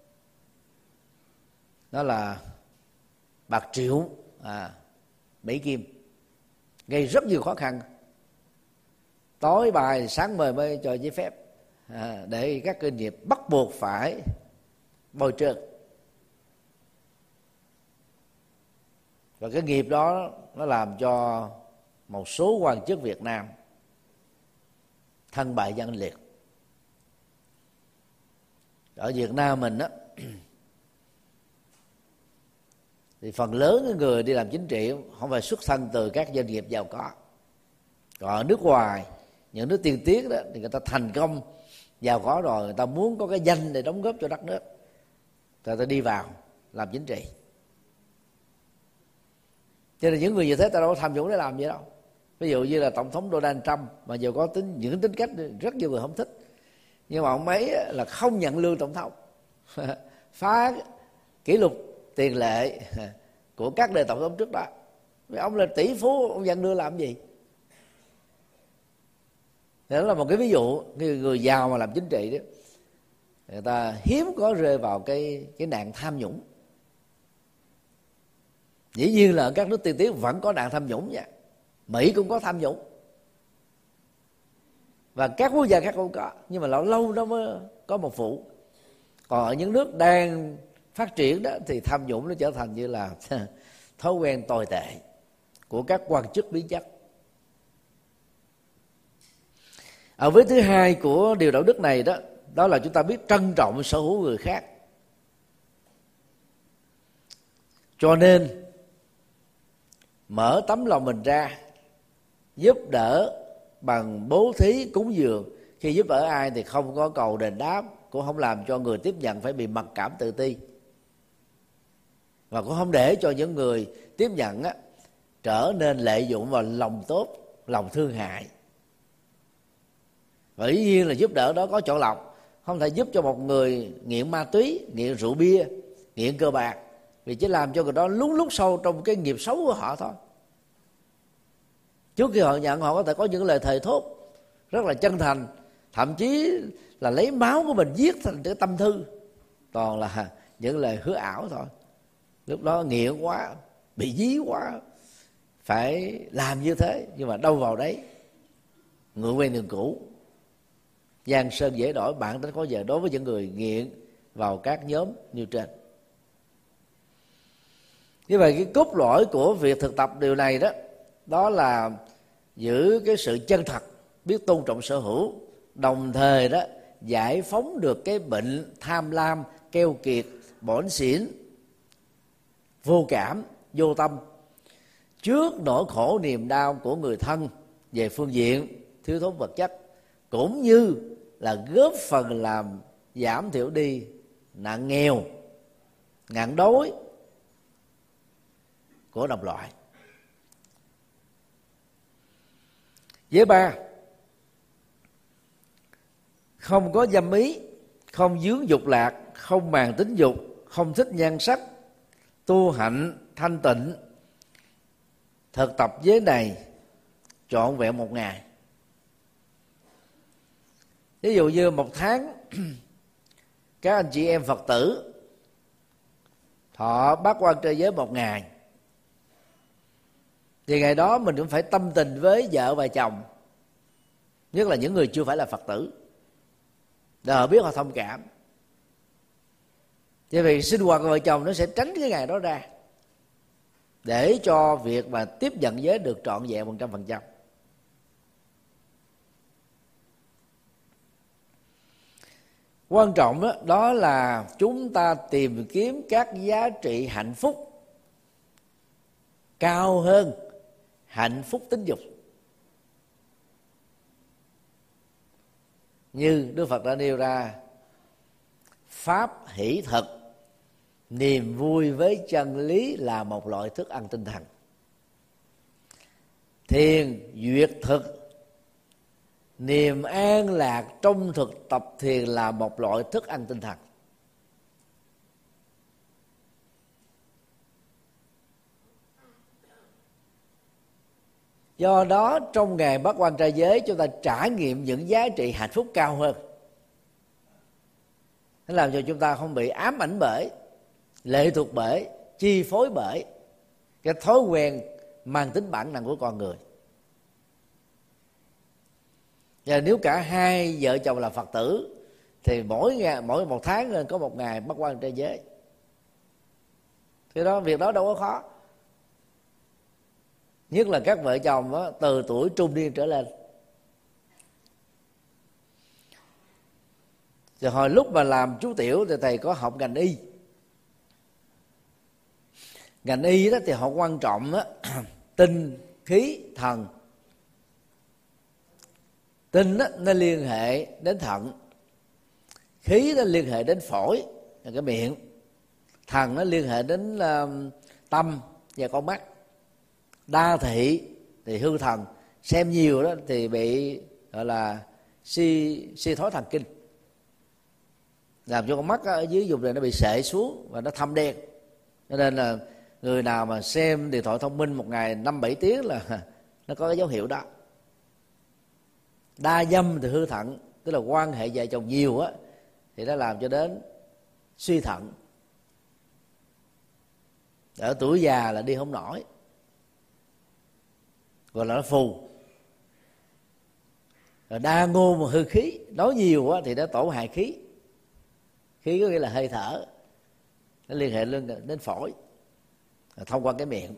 đó là bạc triệu à, Mỹ Kim, gây rất nhiều khó khăn. Tối bài sáng mời mới cho giấy phép, à, để các doanh nghiệp bắt buộc phải bồi trơn. Và cái nghiệp đó nó làm cho một số quan chức Việt Nam thân bại danh liệt. Ở Việt Nam mình á thì phần lớn những người đi làm chính trị không phải xuất thân từ các doanh nghiệp giàu có. Còn ở nước ngoài, những nước tiên tiến đó thì người ta thành công giàu có rồi, người ta muốn có cái danh để đóng góp cho đất nước, người ta đi vào làm chính trị. Cho nên những người như thế ta đâu có tham nhũng để làm gì đâu. Ví dụ như là tổng thống Donald Trump, mà dù có tính những tính cách rất nhiều người không thích, nhưng mà ông ấy là không nhận lương tổng thống, phá kỷ lục tiền lệ của các đời tổng thống trước đó. Vì ông là tỷ phú, ông nhận lương làm gì? Đó là một cái ví dụ, người, người giàu mà làm chính trị đó, người ta hiếm có rơi vào cái cái nạn tham nhũng. Dĩ nhiên là ở các nước tiên tiến vẫn có nạn tham nhũng nha. Mỹ cũng có tham nhũng, và các quốc gia khác cũng có, nhưng mà lâu lâu nó mới có một vụ. Còn ở những nước đang phát triển đó thì tham nhũng nó trở thành như là thói quen tồi tệ của các quan chức biến chất. Ở vế thứ hai của điều đạo đức này đó, đó là chúng ta biết trân trọng sở hữu người khác. Cho nên mở tấm lòng mình ra, giúp đỡ bằng bố thí cúng dường. Khi giúp đỡ ai thì không có cầu đền đáp, cũng không làm cho người tiếp nhận phải bị mặc cảm tự ti, và cũng không để cho những người tiếp nhận á, trở nên lệ dụng vào lòng tốt, lòng thương hại. Và dĩ nhiên là giúp đỡ đó có chọn lọc, không thể giúp cho một người nghiện ma túy, nghiện rượu bia, nghiện cờ bạc, vì chỉ làm cho người đó lún lút sâu trong cái nghiệp xấu của họ thôi. Trước khi họ nhận, họ có thể có những lời thề thốt rất là chân thành, thậm chí là lấy máu của mình viết thành cái tâm thư, toàn là những lời hứa ảo thôi. Lúc đó nghiện quá, bị dí quá, phải làm như thế, nhưng mà đâu vào đấy, người quen đường cũ, giang sơn dễ đổi, bản tính khó giờ đối với những người nghiện vào các nhóm như trên. Như vậy cái cốt lõi của việc thực tập điều này đó, đó là giữ cái sự chân thật, biết tôn trọng sở hữu, đồng thời đó giải phóng được cái bệnh tham lam, keo kiệt, bỏn xỉn, vô cảm, vô tâm trước nỗi khổ niềm đau của người thân về phương diện thiếu thốn vật chất, cũng như là góp phần làm giảm thiểu đi nạn nghèo, nạn đói của đồng loại. Giới ba, không có dâm ý, không dướng dục lạc, không màng tính dục, không thích nhan sắc, tu hạnh thanh tịnh, thực tập giới này trọn vẹn một ngày. Ví dụ như một tháng các anh chị em Phật tử thọ bát quan trai giới một ngày, thì ngày đó mình cũng phải tâm tình với vợ và chồng, nhất là những người chưa phải là Phật tử, để họ biết, họ thông cảm. Vì vậy sinh hoạt của vợ chồng nó sẽ tránh cái ngày đó ra, để cho việc mà tiếp nhận giới được trọn vẹn một trăm phần trăm. Quan trọng đó, đó là chúng ta tìm kiếm các giá trị hạnh phúc cao hơn hạnh phúc tính dục. Như Đức Phật đã nêu ra, pháp hỷ thực, niềm vui với chân lý là một loại thức ăn tinh thần. Thiền duyệt thực, niềm an lạc trong thực tập thiền là một loại thức ăn tinh thần. Do đó trong ngày bát quan trai giới, chúng ta trải nghiệm những giá trị hạnh phúc cao hơn. Nó làm cho chúng ta không bị ám ảnh bởi, lệ thuộc bởi, chi phối bởi cái thói quen mang tính bản năng của con người. Và nếu cả hai vợ chồng là Phật tử thì mỗi ngày, mỗi một tháng có một ngày bát quan trai giới. Thì đó, việc đó đâu có khó. Nhất là các vợ chồng đó, từ tuổi trung niên trở lên. Rồi hồi lúc mà làm chú tiểu thì thầy có học ngành y. Ngành y đó thì họ quan trọng đó, tinh, khí, thần. Tinh đó, nó liên hệ đến thận, khí nó liên hệ đến phổi, là cái miệng, thần nó liên hệ đến uh, tâm và con mắt. Đa thị thì hư thần, xem nhiều đó thì bị gọi là suy suy thoái thần kinh, làm cho con mắt ở dưới vùng này nó bị sệ xuống và nó thâm đen. Cho nên là người nào mà xem điện thoại thông minh một ngày năm bảy tiếng là nó có cái dấu hiệu đó. Đa dâm thì hư thận, tức là quan hệ vợ chồng nhiều á, thì nó làm cho đến suy thận. Ở tuổi già là đi không nổi, gọi là nó phù. Rồi đa ngôn mà hư khí, nói nhiều á thì nó tổn hại khí. Khí có nghĩa là hơi thở, nó liên hệ lên đến phổi thông qua cái miệng.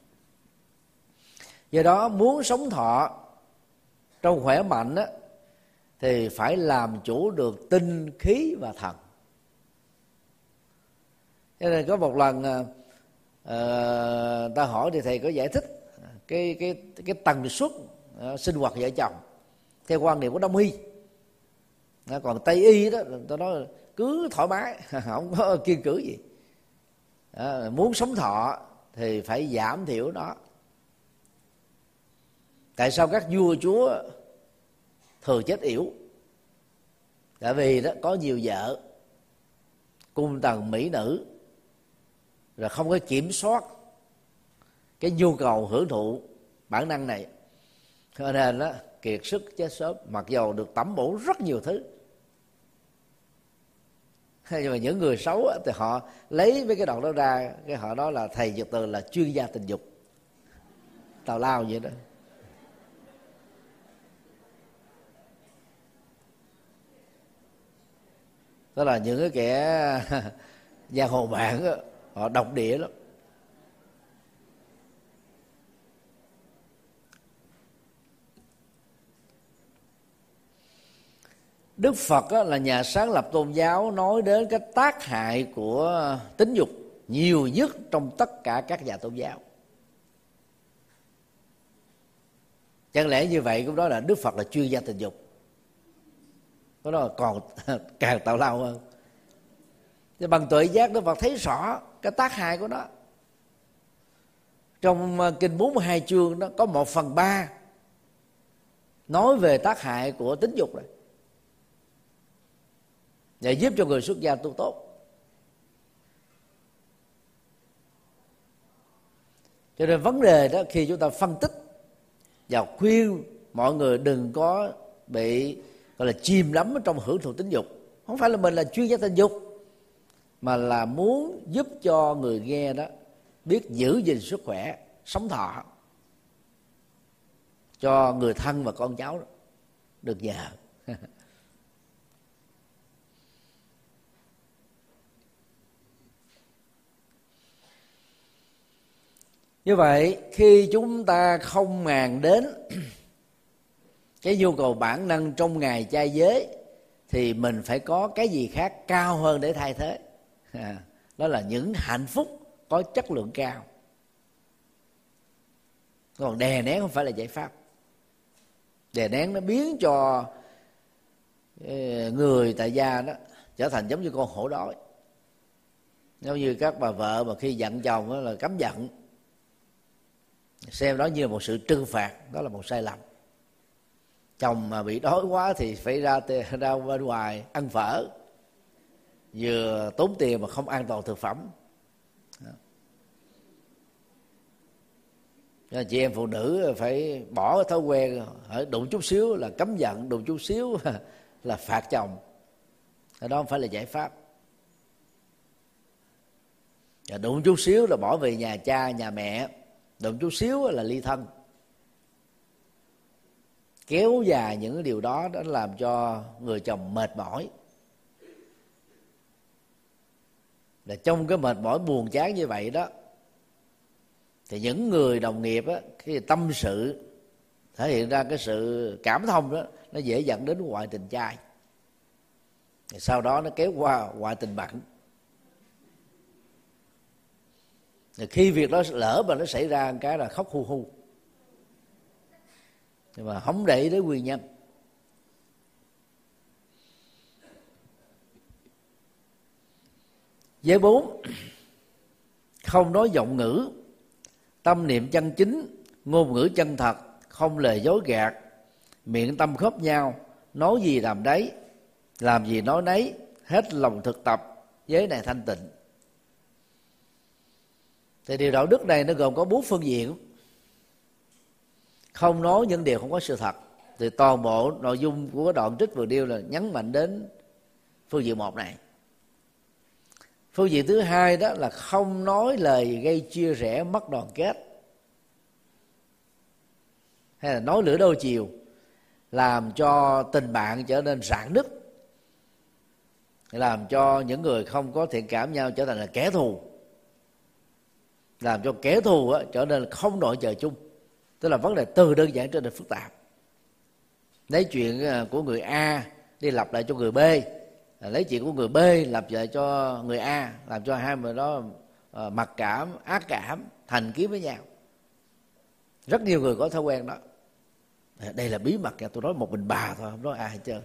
Do đó muốn sống thọ trong khỏe mạnh á, thì phải làm chủ được tinh, khí và thần. Cho nên có một lần uh, ta hỏi thì thầy có giải thích cái cái cái tần suất uh, sinh hoạt vợ chồng theo quan niệm của Đông y. Uh, còn Tây y đó, ta nói cứ thoải mái, không có kiêng cữ gì. Uh, muốn sống thọ thì phải giảm thiểu nó. Tại sao các vua chúa thường chết yểu? Tại vì đó có nhiều vợ, cung tần mỹ nữ, rồi không có kiểm soát cái nhu cầu hưởng thụ bản năng này, cho nên đó kiệt sức chết sớm, mặc dầu được tẩm bổ rất nhiều thứ. Nhưng mà những người xấu thì họ lấy mấy cái đoạn đó ra, cái họ đó là thầy Nhật Từ là chuyên gia tình dục, tào lao vậy đó. Đó là những cái kẻ giang hồ bạn đó, họ độc địa lắm. Đức Phật á, là nhà sáng lập tôn giáo, nói đến cái tác hại của tính dục nhiều nhất trong tất cả các nhà tôn giáo. Chẳng lẽ như vậy cũng đó là Đức Phật là chuyên gia tình dục? Cái đó là còn càng tào lao hơn. Thì bằng tuệ giác Đức Phật thấy rõ cái tác hại của nó. Trong kinh bốn mươi hai chương đó có một phần ba nói về tác hại của tính dục này, để giúp cho người xuất gia tu tốt. Cho nên vấn đề đó, khi chúng ta phân tích và khuyên mọi người đừng có bị gọi là chìm đắm trong hưởng thụ tính dục, không phải là mình là chuyên gia tình dục, mà là muốn giúp cho người nghe đó biết giữ gìn sức khỏe, sống thọ, cho người thân và con cháu được nhờ. Như vậy, khi chúng ta không màng đến cái nhu cầu bản năng trong ngày trai giới, thì mình phải có cái gì khác cao hơn để thay thế. À, đó là những hạnh phúc có chất lượng cao. Còn đè nén không phải là giải pháp. Đè nén nó biến cho người tại gia đó trở thành giống như con hổ đói. Giống như các bà vợ mà khi giận chồng đó là cấm giận, xem đó như là một sự trừng phạt, đó là một sai lầm. Chồng mà bị đói quá thì phải ra ra bên ngoài ăn phở, vừa tốn tiền mà không an toàn thực phẩm. Nên chị em phụ nữ phải bỏ cái thói quen đụng chút xíu là cấm giận, đụng chút xíu là phạt chồng. Đó không phải là giải pháp. Đụng chút xíu là bỏ về nhà cha, nhà mẹ, đụng chút xíu là ly thân. Kéo dài những cái điều đó đã làm cho người chồng mệt mỏi. Là trong cái mệt mỏi buồn chán như vậy đó, thì những người đồng nghiệp á, khi tâm sự thể hiện ra cái sự cảm thông đó, nó dễ dẫn đến ngoại tình trai. Sau đó nó kéo qua ngoại tình bặn. Khi việc đó lỡ mà nó xảy ra cái là khóc hu hu, nhưng mà không để ý đến nguyên nhân. Giới bốn, không nói vọng ngữ, tâm niệm chân chính, ngôn ngữ chân thật, không lời dối gạt, miệng tâm khớp nhau, nói gì làm đấy, làm gì nói nấy, hết lòng thực tập, giới này thanh tịnh. Thì điều đạo đức này nó gồm có bốn phương diện. Không nói những điều không có sự thật. Thì toàn bộ nội dung của đoạn trích vừa nêu là nhấn mạnh đến phương diện một này. Phương diện thứ hai đó là không nói lời gây chia rẽ, mất đoàn kết, hay là nói lửa đôi chiều, làm cho tình bạn trở nên rạn nứt, làm cho những người không có thiện cảm nhau trở thành là kẻ thù, làm cho kẻ thù á, trở nên không nội trời chung. Tức là vấn đề từ đơn giản trở nên phức tạp. Lấy chuyện của người A đi lặp lại cho người B, lấy chuyện của người B lặp lại cho người A, làm cho hai người đó mặc cảm, ác cảm, thành kiến với nhau. Rất nhiều người có thói quen đó. Đây là bí mật nha, tôi nói một mình bà thôi, không nói ai hết trơn.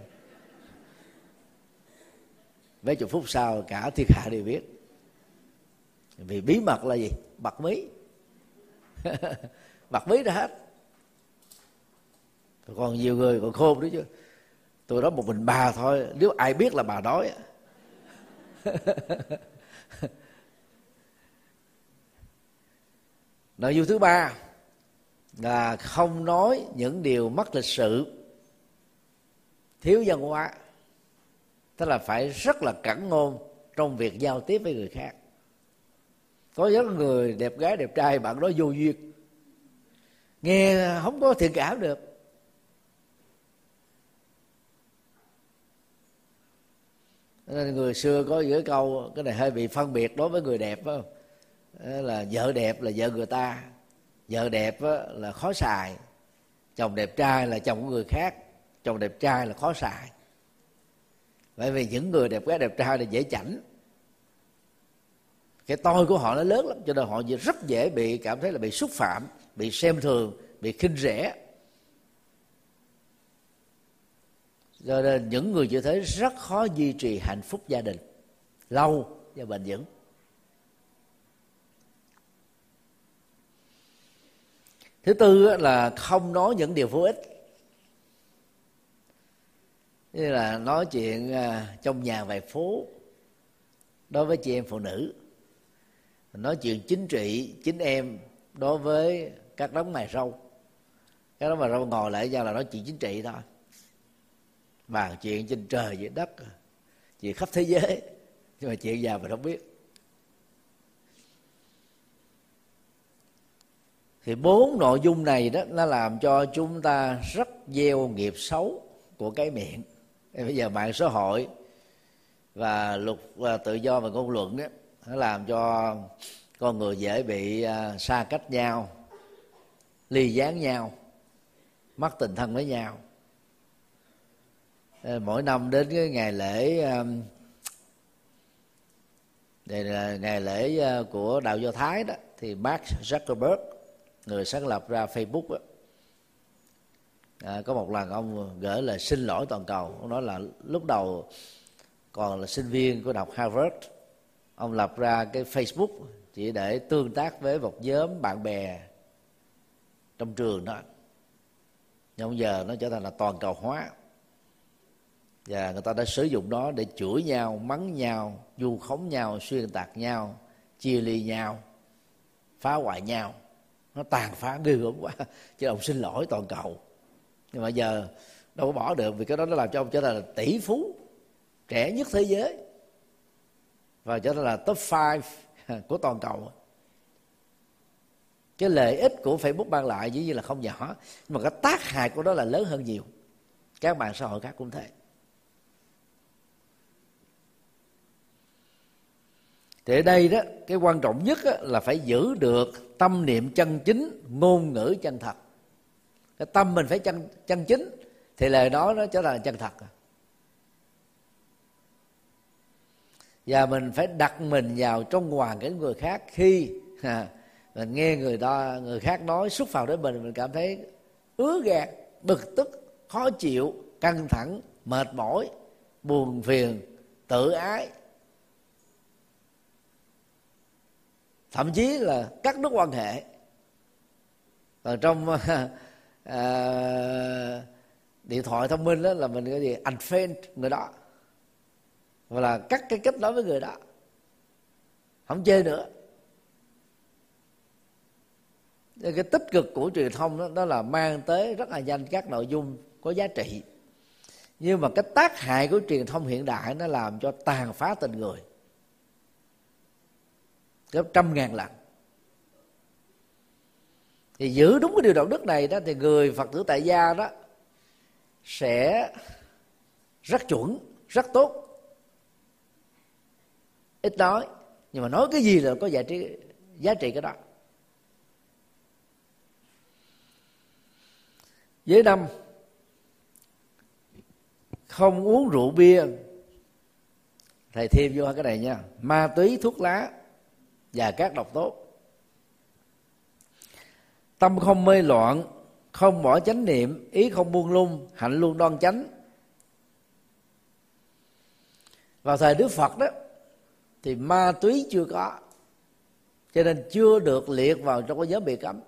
Mấy chục phút sau cả thiên hạ đều biết. Vì bí mật là gì? Bật mí. Bật mí ra hết. Còn nhiều người còn khôn đấy chứ. Tôi nói một mình bà thôi, nếu ai biết là bà đói. Nội dung thứ ba là không nói những điều mất lịch sự, thiếu văn hóa. Tức là phải rất là cẩn ngôn trong việc giao tiếp với người khác. Có rất người đẹp gái đẹp trai bạn nói vô duyên, nghe không có thiện cảm được. Nên người xưa có những câu, cái này hơi bị phân biệt đối với người đẹp, phải không? Là vợ đẹp là vợ người ta, vợ đẹp là khó xài, chồng đẹp trai là chồng của người khác, chồng đẹp trai là khó xài. Bởi vì những người đẹp gái đẹp trai là dễ chảnh, cái tôi của họ nó lớn lắm, cho nên họ rất dễ bị cảm thấy là bị xúc phạm, bị xem thường, bị khinh rẻ. Cho nên những người như thế rất khó duy trì hạnh phúc gia đình lâu và bền vững. Thứ tư là không nói những điều vô ích, như là nói chuyện trong nhà ngoài phố đối với chị em phụ nữ, nói chuyện chính trị chính em đối với các đấng mày râu. Các đấng mày râu ngồi lại nhau là nói chuyện chính trị thôi, bàn chuyện trên trời dưới đất, chuyện khắp thế giới, nhưng mà chuyện già mình không biết. Thì bốn nội dung này đó nó làm cho chúng ta rất gieo nghiệp xấu của cái miệng. Bây giờ mạng xã hội và luật và tự do và ngôn luận đó, nó làm cho con người dễ bị xa cách nhau, ly gián nhau, mất tình thân với nhau. Mỗi năm đến cái ngày lễ đây là ngày lễ của đạo Do Thái đó, thì Mark Zuckerberg, người sáng lập ra Facebook đó, à, có một lần ông gửi lời xin lỗi toàn cầu. Ông nói là lúc đầu còn là sinh viên của đại học Harvard, ông lập ra cái Facebook chỉ để tương tác với một nhóm bạn bè trong trường đó, nhưng giờ nó trở thành là toàn cầu hóa, và người ta đã sử dụng nó để chửi nhau, mắng nhau, vu khống nhau, xuyên tạc nhau, chia ly nhau, phá hoại nhau. Nó tàn phá ghê gớm quá, chứ ông xin lỗi toàn cầu. Nhưng mà giờ đâu có bỏ được, vì cái đó nó làm cho ông trở thành là tỷ phú trẻ nhất thế giới và trở thành là top năm của toàn cầu. Cái lợi ích của Facebook mang lại dĩ nhiên là không nhỏ, nhưng mà cái tác hại của nó là lớn hơn nhiều. Các mạng xã hội khác cũng thế. Thì ở đây đó, cái quan trọng nhất là phải giữ được tâm niệm chân chính, ngôn ngữ chân thật. Cái tâm mình phải chân chân chính thì lời nói nó trở thành chân thật. Và mình phải đặt mình vào trong hoàn cảnh người khác. Khi à, mình nghe người đó người khác nói xúc phạm đến mình, mình cảm thấy ứa gạt, bực tức, khó chịu, căng thẳng, mệt mỏi, buồn phiền, tự ái, thậm chí là cắt đứt quan hệ. Còn trong à, điện thoại thông minh đó là mình cái gì unfriend người đó, hoặc là cắt cái kết nối với người đó, không chơi nữa. Cái tích cực của truyền thông đó, đó là mang tới rất là nhanh các nội dung có giá trị, nhưng mà cái tác hại của truyền thông hiện đại nó làm cho tàn phá tình người gấp trăm ngàn lần. Thì giữ đúng cái điều đạo đức này đó, thì người Phật tử tại gia đó sẽ rất chuẩn, rất tốt, ít nói, nhưng mà nói cái gì là có giá trị, giá trị cái đó. Giới năm, không uống rượu bia, thầy thêm vô cái này nha, ma túy, thuốc lá và các độc tố. Tâm không mê loạn, không bỏ chánh niệm, ý không buông lung, hạnh luôn đoan chánh. Vào thời Đức Phật đó thì ma túy chưa có, cho nên chưa được liệt vào trong cái giới bị cấm.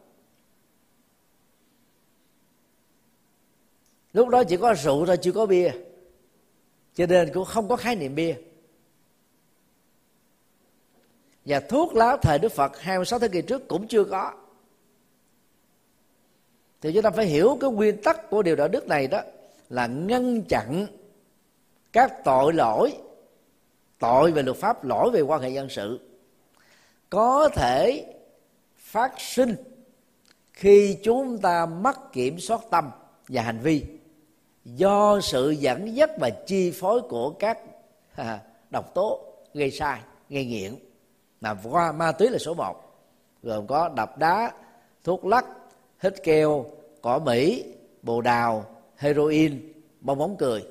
Lúc đó chỉ có rượu thôi, chưa có bia, cho nên cũng không có khái niệm bia. Và thuốc lá thời Đức Phật hai mươi sáu thế kỷ trước cũng chưa có. Thì chúng ta phải hiểu cái nguyên tắc của điều đạo đức này đó là ngăn chặn các tội lỗi, tội về luật pháp, lỗi về quan hệ dân sự có thể phát sinh khi chúng ta mất kiểm soát tâm và hành vi do sự dẫn dắt và chi phối của các à, độc tố gây sai, gây nghiện. Mà qua ma túy là số một, gồm có đập đá, thuốc lắc, hít keo, cỏ Mỹ, bồ đào, heroin, bong bóng cười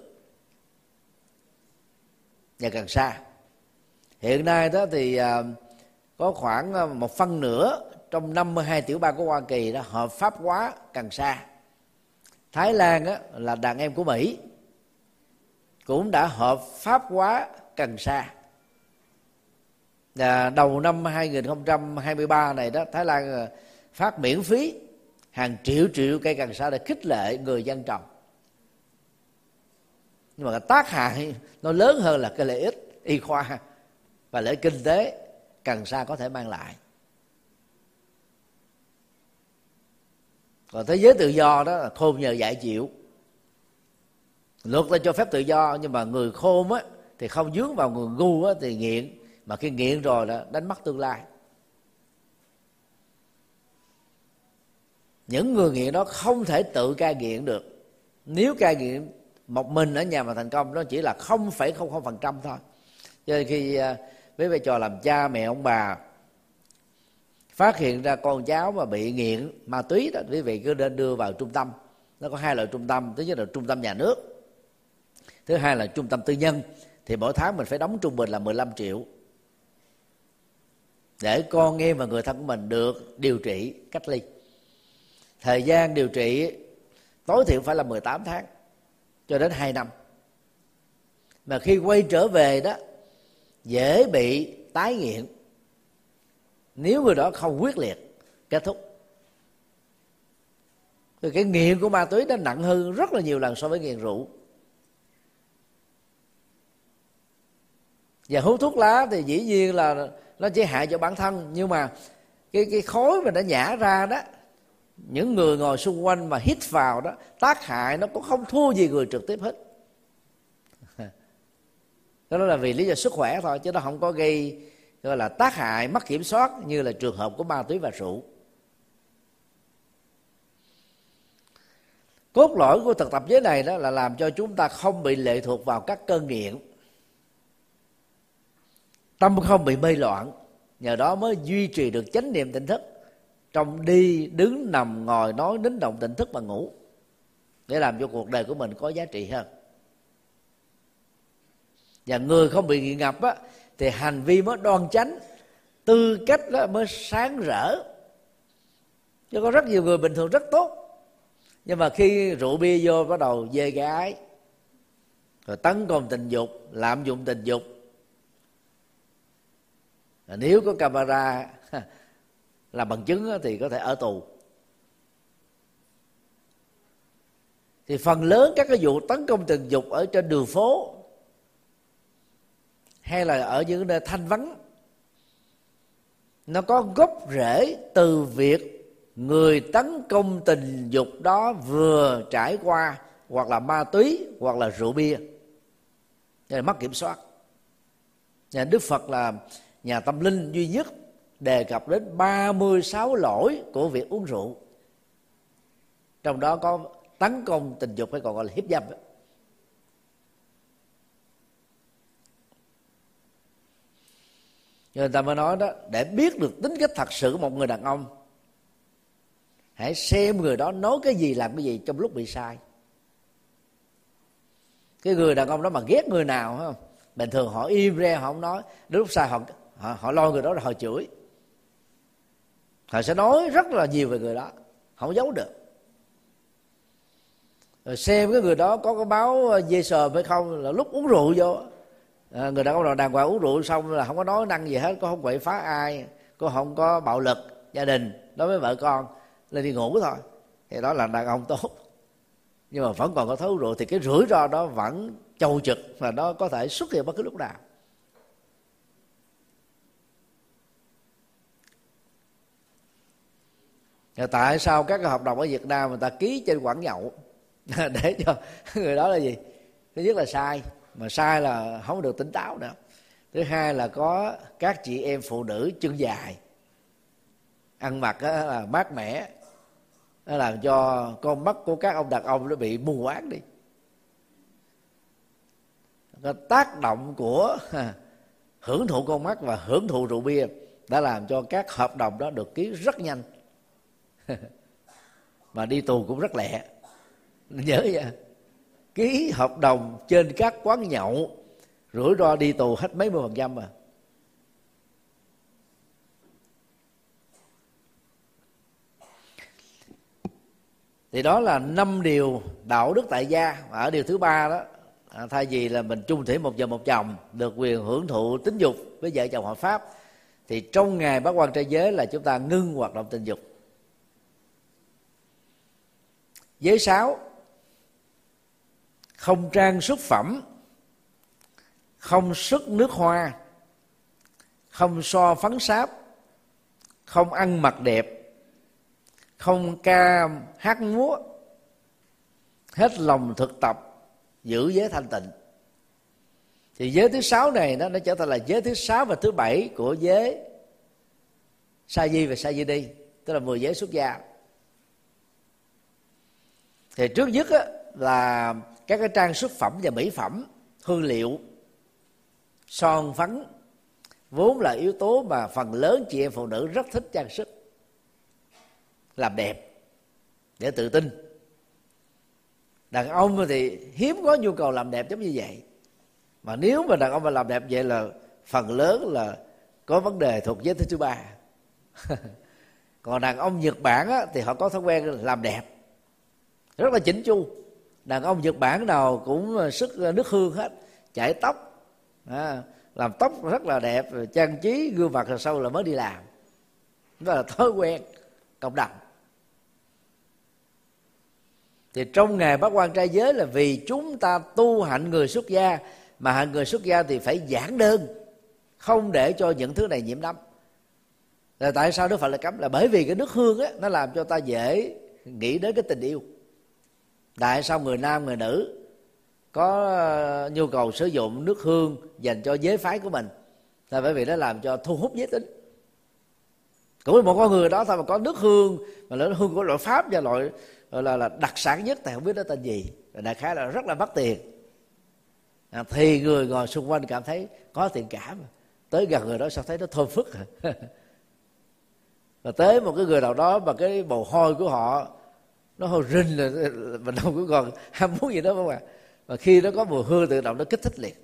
và cần sa. Hiện nay đó thì à, có khoảng một phân nửa trong năm mươi hai tiểu bang của Hoa Kỳ đó hợp pháp hóa cần sa. Thái Lan á, là đàn em của Mỹ, cũng đã hợp pháp hóa cần sa. À, đầu năm hai không hai ba này đó, Thái Lan phát miễn phí hàng triệu triệu cây cần sa để khích lệ người dân trồng. Nhưng mà cái tác hại nó lớn hơn là cái lợi ích y khoa và lợi ích kinh tế cần sa có thể mang lại. Còn thế giới tự do đó là khôn nhờ dạy chịu. Luật ta cho phép tự do, nhưng mà người khôn á thì không dướng vào, người ngu á thì nghiện, mà khi nghiện rồi đó đánh mất tương lai. Những người nghiện đó không thể tự cai nghiện được. Nếu cai nghiện một mình ở nhà mà thành công, nó chỉ là không phẩy không không phần trăm thôi. Cho nên khi với vai trò làm cha mẹ ông bà phát hiện ra con cháu mà bị nghiện ma túy đó, quý vị cứ nên đưa vào trung tâm. Nó có hai loại trung tâm. Thứ nhất là trung tâm nhà nước, thứ hai là trung tâm tư nhân. Thì mỗi tháng mình phải đóng trung bình là mười lăm triệu để con em và người thân của mình được điều trị, cách ly. Thời gian điều trị tối thiểu phải là mười tám tháng cho đến hai năm. Mà khi quay trở về đó dễ bị tái nghiện nếu người đó không quyết liệt kết thúc. Thì cái nghiện của ma túy nó nặng hơn rất là nhiều lần so với nghiện rượu. Và hút thuốc lá thì dĩ nhiên là nó chỉ hại cho bản thân, nhưng mà cái cái khói mà nó nhả ra đó, những người ngồi xung quanh mà hít vào đó, tác hại nó cũng không thua gì người trực tiếp hít. Đó là vì lý do sức khỏe thôi, chứ nó không có gây gọi là tác hại mất kiểm soát như là trường hợp của ma túy và rượu. Cốt lõi của thực tập giới này đó là làm cho chúng ta không bị lệ thuộc vào các cơn nghiện, tâm không bị mê loạn, nhờ đó mới duy trì được chánh niệm tỉnh thức trong đi, đứng, nằm, ngồi, nói, nín, động, tỉnh thức và ngủ, để làm cho cuộc đời của mình có giá trị hơn. Và người không bị nghiện ngập á, thì hành vi mới đoan chánh, tư cách đó mới sáng rỡ. Chứ có rất nhiều người bình thường rất tốt, nhưng mà khi rượu bia vô bắt đầu dê gái, rồi tấn công tình dục, lạm dụng tình dục. Nếu có camera làm bằng chứng thì có thể ở tù. Thì phần lớn các cái vụ tấn công tình dục ở trên đường phố hay là ở những nơi thanh vắng, nó có gốc rễ từ việc người tấn công tình dục đó vừa trải qua hoặc là ma túy hoặc là rượu bia, nên mất kiểm soát. Nhà Đức Phật là nhà tâm linh duy nhất đề cập đến ba mươi sáu lỗi của việc uống rượu, trong đó có tấn công tình dục hay còn gọi là hiếp dâm. Người ta mới nói đó, để biết được tính cách thật sự của một người đàn ông, hãy xem người đó nói cái gì, làm cái gì trong lúc bị sai. Cái người đàn ông đó mà ghét người nào không, bình thường họ im re, họ không nói. Đến lúc sai họ họ, họ lôi người đó rồi họ chửi, họ sẽ nói rất là nhiều về người đó, không giấu được. Rồi xem cái người đó có cái báo dê sờm hay không, là lúc uống rượu vô, à, người đàn ông nào đàng hoàng uống rượu xong là không có nói năng gì hết, có không quậy phá ai, có không có bạo lực gia đình đối với vợ con, lên đi ngủ thôi, thì đó là đàn ông tốt. Nhưng mà vẫn còn có thói rượu thì cái rủi ro đó vẫn chầu trực, và nó có thể xuất hiện bất cứ lúc nào. Rồi tại sao các cái hợp đồng ở Việt Nam người ta ký trên quảng nhậu để cho người đó là gì? Thứ nhất là sai, mà sai là không được tỉnh táo nữa. Thứ hai là có các chị em phụ nữ chân dài, ăn mặc là mát mẻ, nó làm cho con mắt của các ông đàn ông nó bị mù quáng đi. Cái tác động của hưởng thụ con mắt và hưởng thụ rượu bia đã làm cho các hợp đồng đó được ký rất nhanh mà đi tù cũng rất lẹ. Nhớ nha, ký hợp đồng trên các quán nhậu rủi ro đi tù hết mấy mươi phần trăm mà. Thì đó là năm điều đạo đức tại gia. Ở điều thứ ba đó, thay vì là mình chung thủy một vợ một chồng, được quyền hưởng thụ tính dục với vợ chồng hợp pháp, thì trong ngày bát quan trai giới là chúng ta ngưng hoạt động tình dục. Giới sáu: không trang sức phẩm, không sức nước hoa, không so phấn sáp, không ăn mặc đẹp, không ca hát múa, hết lòng thực tập, giữ giới thanh tịnh. Thì giới thứ sáu này đó, nó trở thành là giới thứ sáu và thứ bảy của giới sa di và sa di đi, tức là mười giới xuất gia. Thì trước nhất á, là các cái trang sức phẩm và mỹ phẩm, hương liệu, son phấn, vốn là yếu tố mà phần lớn chị em phụ nữ rất thích trang sức, làm đẹp để tự tin. Đàn ông thì hiếm có nhu cầu làm đẹp giống như vậy, mà nếu mà đàn ông mà làm đẹp vậy là phần lớn là có vấn đề thuộc giới thứ ba. Còn đàn ông Nhật Bản á, thì họ có thói quen làm đẹp rất là chỉnh chu. Đàn ông Nhật Bản nào cũng sức nước hương hết, chải tóc, à, làm tóc rất là đẹp, rồi trang trí gương mặt rồi sau là mới đi làm. Đó là thói quen cộng đồng. Thì trong ngày bát quan trai giới là vì chúng ta tu hạnh người xuất gia, mà hạnh người xuất gia thì phải giản đơn, không để cho những thứ này nhiễm đắm. Là tại sao Đức Phật lại cấm? Là bởi vì cái nước hương á, nó làm cho ta dễ nghĩ đến cái tình yêu. Tại sao người nam người nữ có nhu cầu sử dụng nước hương dành cho giới phái của mình? Là bởi vì nó làm cho thu hút giới tính. Cũng một con người đó thôi mà có nước hương, mà nước hương của loại Pháp và loại là, là đặc sản nhất thì không biết nó tên gì, đại khái là rất là mắc tiền. À, thì người ngồi xung quanh cảm thấy có thiện cảm, tới gần người đó sao thấy nó thơm phức. Và tới một cái người nào đó mà cái mồ hôi của họ nó hơi rinh rồi, mình đâu có còn ham muốn gì đó không ạ. À? Và khi nó có mùi hương tự động nó kích thích liền.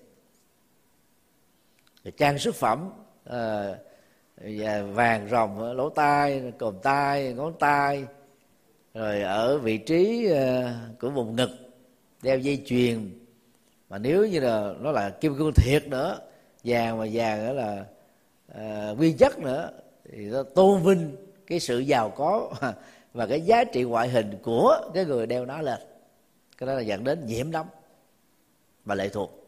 Rồi trang sức phẩm à, vàng ròng lỗ tai, còm tai, ngón tay, rồi ở vị trí uh, của vùng ngực đeo dây chuyền, mà nếu như là nó là kim cương thiệt nữa, vàng mà vàng đó là uh, nguyên chất nữa, thì nó tôn vinh cái sự giàu có và cái giá trị ngoại hình của cái người đeo nó lên. Cái đó là dẫn đến nhiễm đắm và lệ thuộc.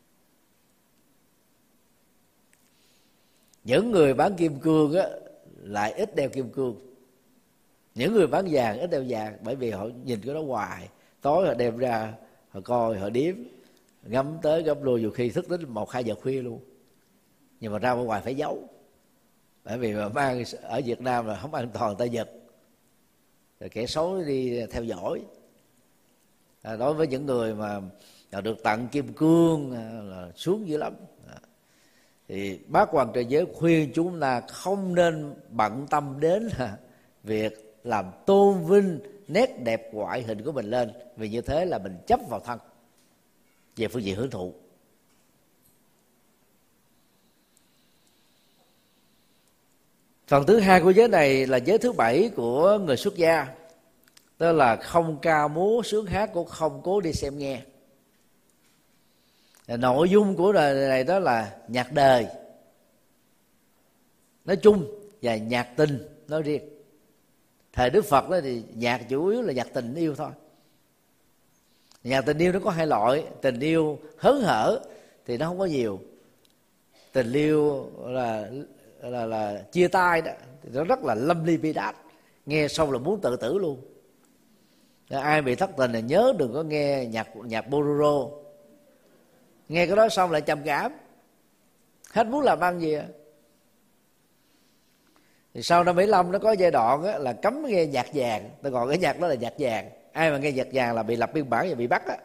Những người bán kim cương á, lại ít đeo kim cương. Những người bán vàng ít đeo vàng, bởi vì họ nhìn cái đó hoài, tối họ đem ra họ coi, họ điếm, ngắm tới ngắm lui, nhiều khi thức đến một hai giờ khuya luôn. Nhưng mà ra bên ngoài phải giấu, bởi vì mà mang ở Việt Nam là không an toàn, ta giật, rồi kẻ xấu đi theo dõi. À, đối với những người mà được tặng kim cương là xuống dữ lắm. À, thì bác quan trai giới khuyên chúng ta không nên bận tâm đến việc làm tôn vinh nét đẹp ngoại hình của mình lên, vì như thế là mình chấp vào thân về phương diện hưởng thụ. Phần thứ hai của giới này là giới thứ bảy của người xuất gia, tức là không ca múa sướng hát, cũng không cố đi xem nghe. Nội dung của đời này đó là nhạc đời nói chung và nhạc tình nói riêng. Thời Đức Phật đó thì nhạc chủ yếu là nhạc tình yêu thôi. Nhạc tình yêu nó có hai loại. Tình yêu hớn hở thì nó không có nhiều. Tình yêu là là là chia tay đó thì nó rất là lâm ly bi đát, nghe xong là muốn tự tử luôn. Ai bị thất tình thì nhớ đừng có nghe nhạc nhạc bolero. Nghe cái đó xong lại trầm cảm, hết muốn làm ăn gì à. Thì sau năm bảy mươi lăm nó có giai đoạn á, là cấm nghe nhạc vàng. Tôi gọi cái nhạc đó là nhạc vàng. Ai mà nghe nhạc vàng là bị lập biên bản và bị bắt á.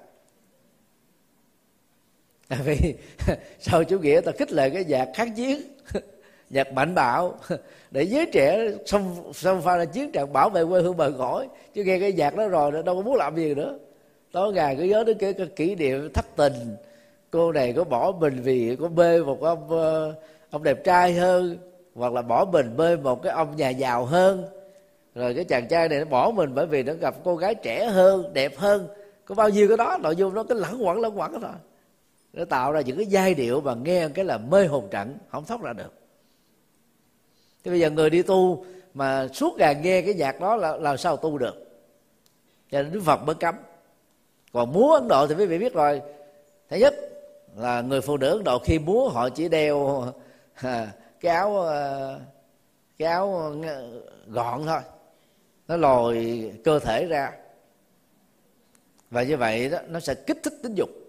Tại vì sau chủ nghĩa ta khích lệ cái nhạc kháng chiến, nhạc mạnh bạo để giới trẻ xông xông pha ra chiến trận bảo vệ quê hương bờ cõi. Chứ nghe cái nhạc đó rồi đâu có muốn làm gì nữa. Tối ngày cứ nhớ đến cái, cái kỷ niệm thất tình, cô này có bỏ mình vì có bê một ông ông đẹp trai hơn, hoặc là bỏ mình bê một cái ông nhà giàu hơn, rồi cái chàng trai này nó bỏ mình bởi vì nó gặp cô gái trẻ hơn, đẹp hơn. Có bao nhiêu cái đó, nội dung nó cứ lẳng quẩn lẳng quẩn thôi. Nó tạo ra những cái giai điệu mà nghe cái là mê hồn trận, không thoát ra được. Thế bây giờ người đi tu mà suốt ngày nghe cái nhạc đó là làm sao tu được? Cho nên Đức Phật mới cấm. Còn múa Ấn Độ thì quý vị biết rồi, thứ nhất là người phụ nữ Ấn Độ khi múa họ chỉ đeo à, cái áo cái áo gọn thôi, nó lồi cơ thể ra, và như vậy đó nó sẽ kích thích tính dục.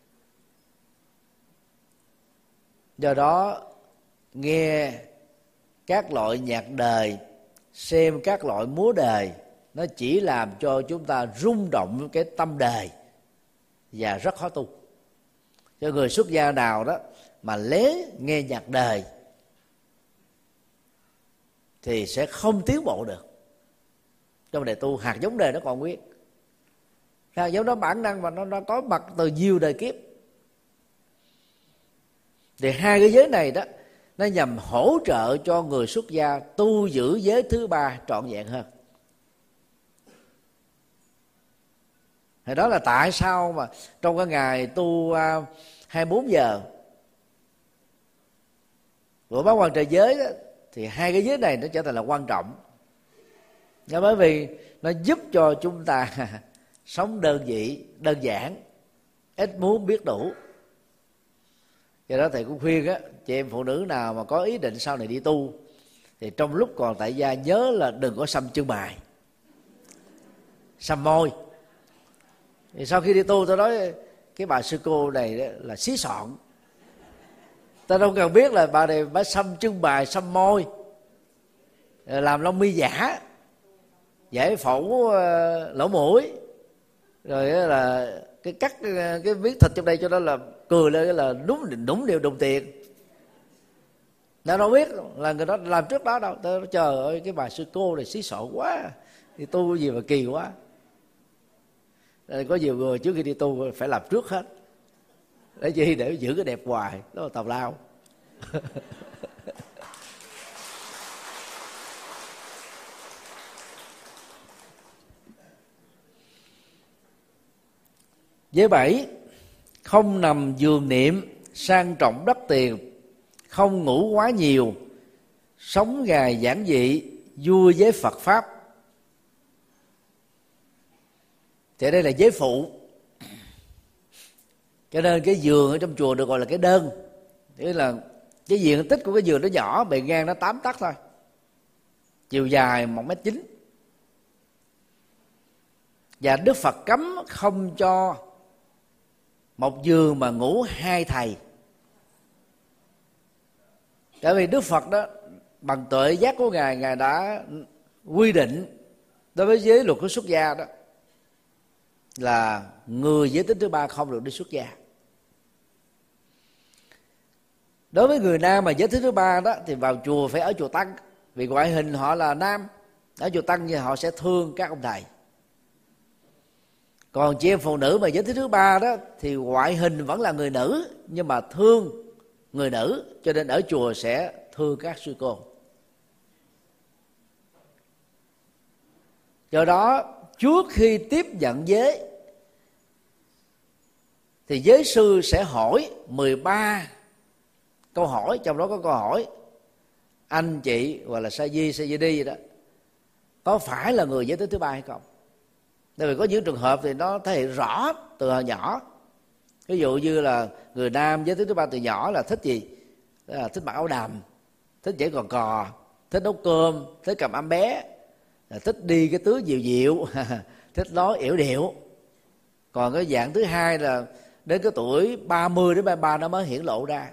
Do đó nghe các loại nhạc đời, xem các loại múa đời, nó chỉ làm cho chúng ta rung động cái tâm đời và rất khó tu. Cho người xuất gia nào đó mà lé nghe nhạc đời thì sẽ không tiến bộ được. Trong đề tu hạt giống đời nó còn nguyên, hạt giống đó bản năng và nó, nó có mặt từ nhiều đời kiếp. Thì hai cái giới này đó nó nhằm hỗ trợ cho người xuất gia tu giữ giới thứ ba trọn vẹn hơn. Thì đó là tại sao mà trong cái ngày tu uh, hai mươi bốn giờ của bát quan trai giới đó, thì hai cái giới này nó trở thành là quan trọng. Đó bởi vì nó giúp cho chúng ta sống đơn vị, đơn giản, ít muốn biết đủ. Do đó thầy cũng khuyên á, chị em phụ nữ nào mà có ý định sau này đi tu thì trong lúc còn tại gia nhớ là đừng có xăm chân mày, xăm môi. Thì sau khi đi tu tôi nói cái bà sư cô này đó là xí sọn, ta đâu cần biết là bà này bà xăm chân mày, xăm môi, làm lông mi giả, giải phẫu lỗ mũi, rồi là cái cắt cái miếng thịt trong đây cho nó là cười lên là đúng đúng điều đồng tiền. Nó đâu biết là người đó làm trước đó đâu. Tôi nói, trời ơi cái bà sư cô này xí sọ quá, đi tu gì mà kỳ quá. Có nhiều người trước khi đi tu phải làm trước hết, để gì? Để giữ cái đẹp hoài, đó là tào lao. Giới bảy, không nằm giường niệm, sang trọng đắt tiền, không ngủ quá nhiều, sống ngày giản dị, vui với Phật Pháp. Thì đây là giới phụ. Cho nên cái giường ở trong chùa được gọi là cái đơn. Tức là cái diện tích của cái giường nó nhỏ, bề ngang nó tám tấc thôi, chiều dài một mét chín. Và Đức Phật cấm không cho một giường mà ngủ hai thầy. Tại vì Đức Phật đó bằng tuệ giác của Ngài, Ngài đã quy định đối với giới luật của xuất gia đó là người giới tính thứ ba không được đi xuất gia. Đối với người nam mà giới tính thứ ba đó thì vào chùa phải ở chùa Tăng, vì ngoại hình họ là nam. Ở chùa Tăng thì họ sẽ thương các ông thầy. Còn chị em phụ nữ mà giới tính thứ ba đó thì ngoại hình vẫn là người nữ nhưng mà thương người nữ, cho nên ở chùa sẽ thương các sư cô. Do đó trước khi tiếp nhận giới thì giới sư sẽ hỏi mười ba câu hỏi, trong đó có câu hỏi anh chị hoặc là sa di sa di đi đó có phải là người giới tính thứ ba hay không. Tại vì có những trường hợp thì nó thể hiện rõ từ hồi nhỏ. Ví dụ như là người nam giới tính thứ ba từ nhỏ là thích gì? Là thích mặc áo đầm, thích nhảy cò cò, thích nấu cơm, thích cầm ấm bé, thích đi cái tứ dịu dịu, thích nói yểu điệu. Còn cái dạng thứ hai là đến cái tuổi ba mươi đến ba mươi ba nó mới hiển lộ ra.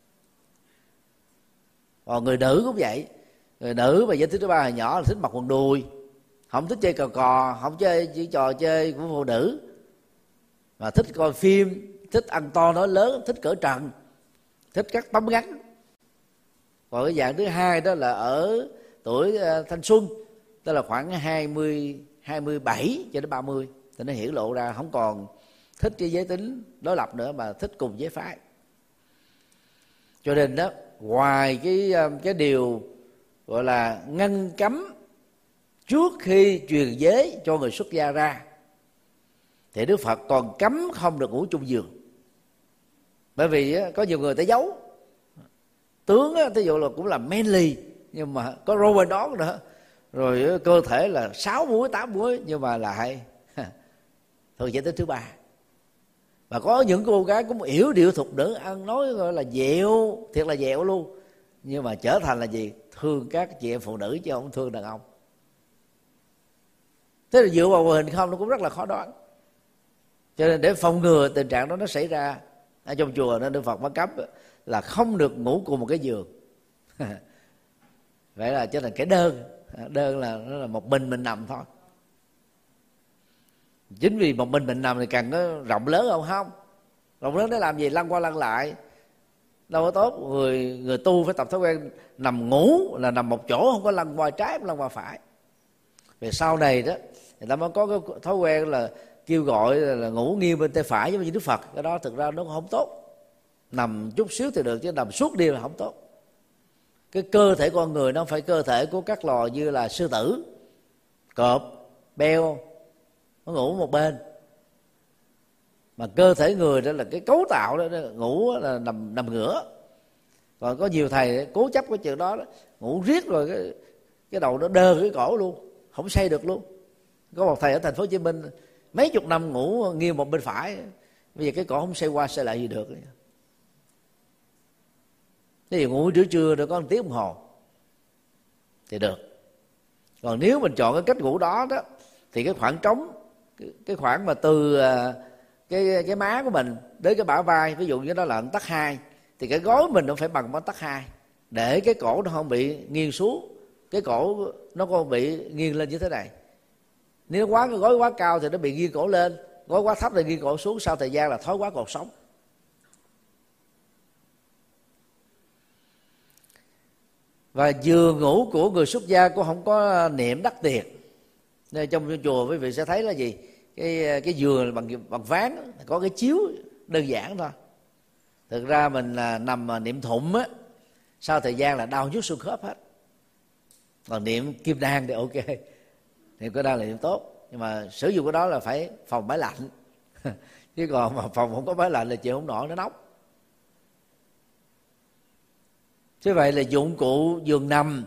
Còn người nữ cũng vậy. Người nữ mà giới tính thứ ba hồi nhỏ là thích mặc quần đùi, không thích chơi cò cò, không chơi chỉ trò chơi của phụ nữ, mà thích coi phim, thích ăn to nói lớn, thích cỡ trần, thích các tấm ngắn. Còn cái dạng thứ hai đó là ở tuổi thanh xuân, tức là khoảng hai mươi, hai mươi bảy cho đến ba mươi, thì nó hiển lộ ra không còn thích cái giới tính đối lập nữa mà thích cùng giới phái. Cho nên đó, ngoài cái cái điều gọi là ngăn cấm trước khi truyền giới cho người xuất gia ra, thì Đức Phật còn cấm không được ngủ chung giường. Bởi vì có nhiều người ta giấu tướng, ví dụ là cũng là manly, nhưng mà có Robenón nữa, rồi cơ thể là sáu múi tám múi, nhưng mà lại thường chỉ tới thứ ba. Và có những cô gái cũng yểu điệu thục nữ, ăn nói gọi là dẹo, thiệt là dẹo luôn, nhưng mà trở thành là gì? Thương các chị em phụ nữ chứ không thương đàn ông. Thế là dựa vào ngoại hình không nó cũng rất là khó đoán. Cho nên để phòng ngừa tình trạng đó nó xảy ra ở trong chùa, nên Đức Phật mới cấm là không được ngủ cùng một cái giường. Vậy là trở thành cái đơn. Đơn là nó là một mình mình nằm thôi. Chính vì một mình mình nằm thì càng có rộng lớn không? Không. Rộng lớn để làm gì? Lăn qua lăn lại đâu có tốt. Người người tu phải tập thói quen nằm ngủ là nằm một chỗ, không có lăn qua trái lăn qua phải. Về sau này đó người ta mới có cái thói quen là kêu gọi là, là ngủ nghiêng bên tay phải với Đức Phật. Cái đó thực ra nó không tốt. Nằm chút xíu thì được, chứ nằm suốt đêm là không tốt. Cái cơ thể con người nó không phải cơ thể của các loài như là sư tử, cọp, beo, nó ngủ một bên. Mà cơ thể người đó là cái cấu tạo đó, ngủ là nằm nằm ngửa. Còn có nhiều thầy cố chấp cái chuyện đó, đó ngủ riết rồi cái cái đầu nó đơ cái cổ luôn, không xây được luôn. Có một thầy ở thành phố Hồ Chí Minh mấy chục năm ngủ nghiêng một bên phải, bây giờ cái cổ không xây qua xây lại gì được. Thế thì ngủ trưa trưa được có một tiếng đồng hồ thì được. Còn nếu mình chọn cái cách ngủ đó đó thì cái khoảng trống, cái, cái khoảng mà từ cái cái má của mình đến cái bả vai, ví dụ như đó là tấc hai, thì cái gối mình nó phải bằng bằng tấc hai, để cái cổ nó không bị nghiêng xuống, cái cổ nó không bị nghiêng lên như thế này. Nếu quá cái gối quá cao thì nó bị nghiêng cổ lên, gối quá thấp thì nghiêng cổ xuống, sau thời gian là thói quá cột sống. Và giường ngủ của người xuất gia cũng không có niệm đắc tiệt. Nên trong chùa quý vị sẽ thấy là gì? Cái cái giường bằng bằng ván, có cái chiếu đơn giản thôi. Thực ra mình là nằm mà niệm thụng á, sau thời gian là đau nhức xương khớp hết. Còn niệm kim đan thì ok, niệm cái đan là niệm tốt, nhưng mà sử dụng cái đó là phải phòng máy lạnh. Chứ còn mà phòng không có máy lạnh là chịu không nổi, nó nóng. Chứ vậy là dụng cụ giường nằm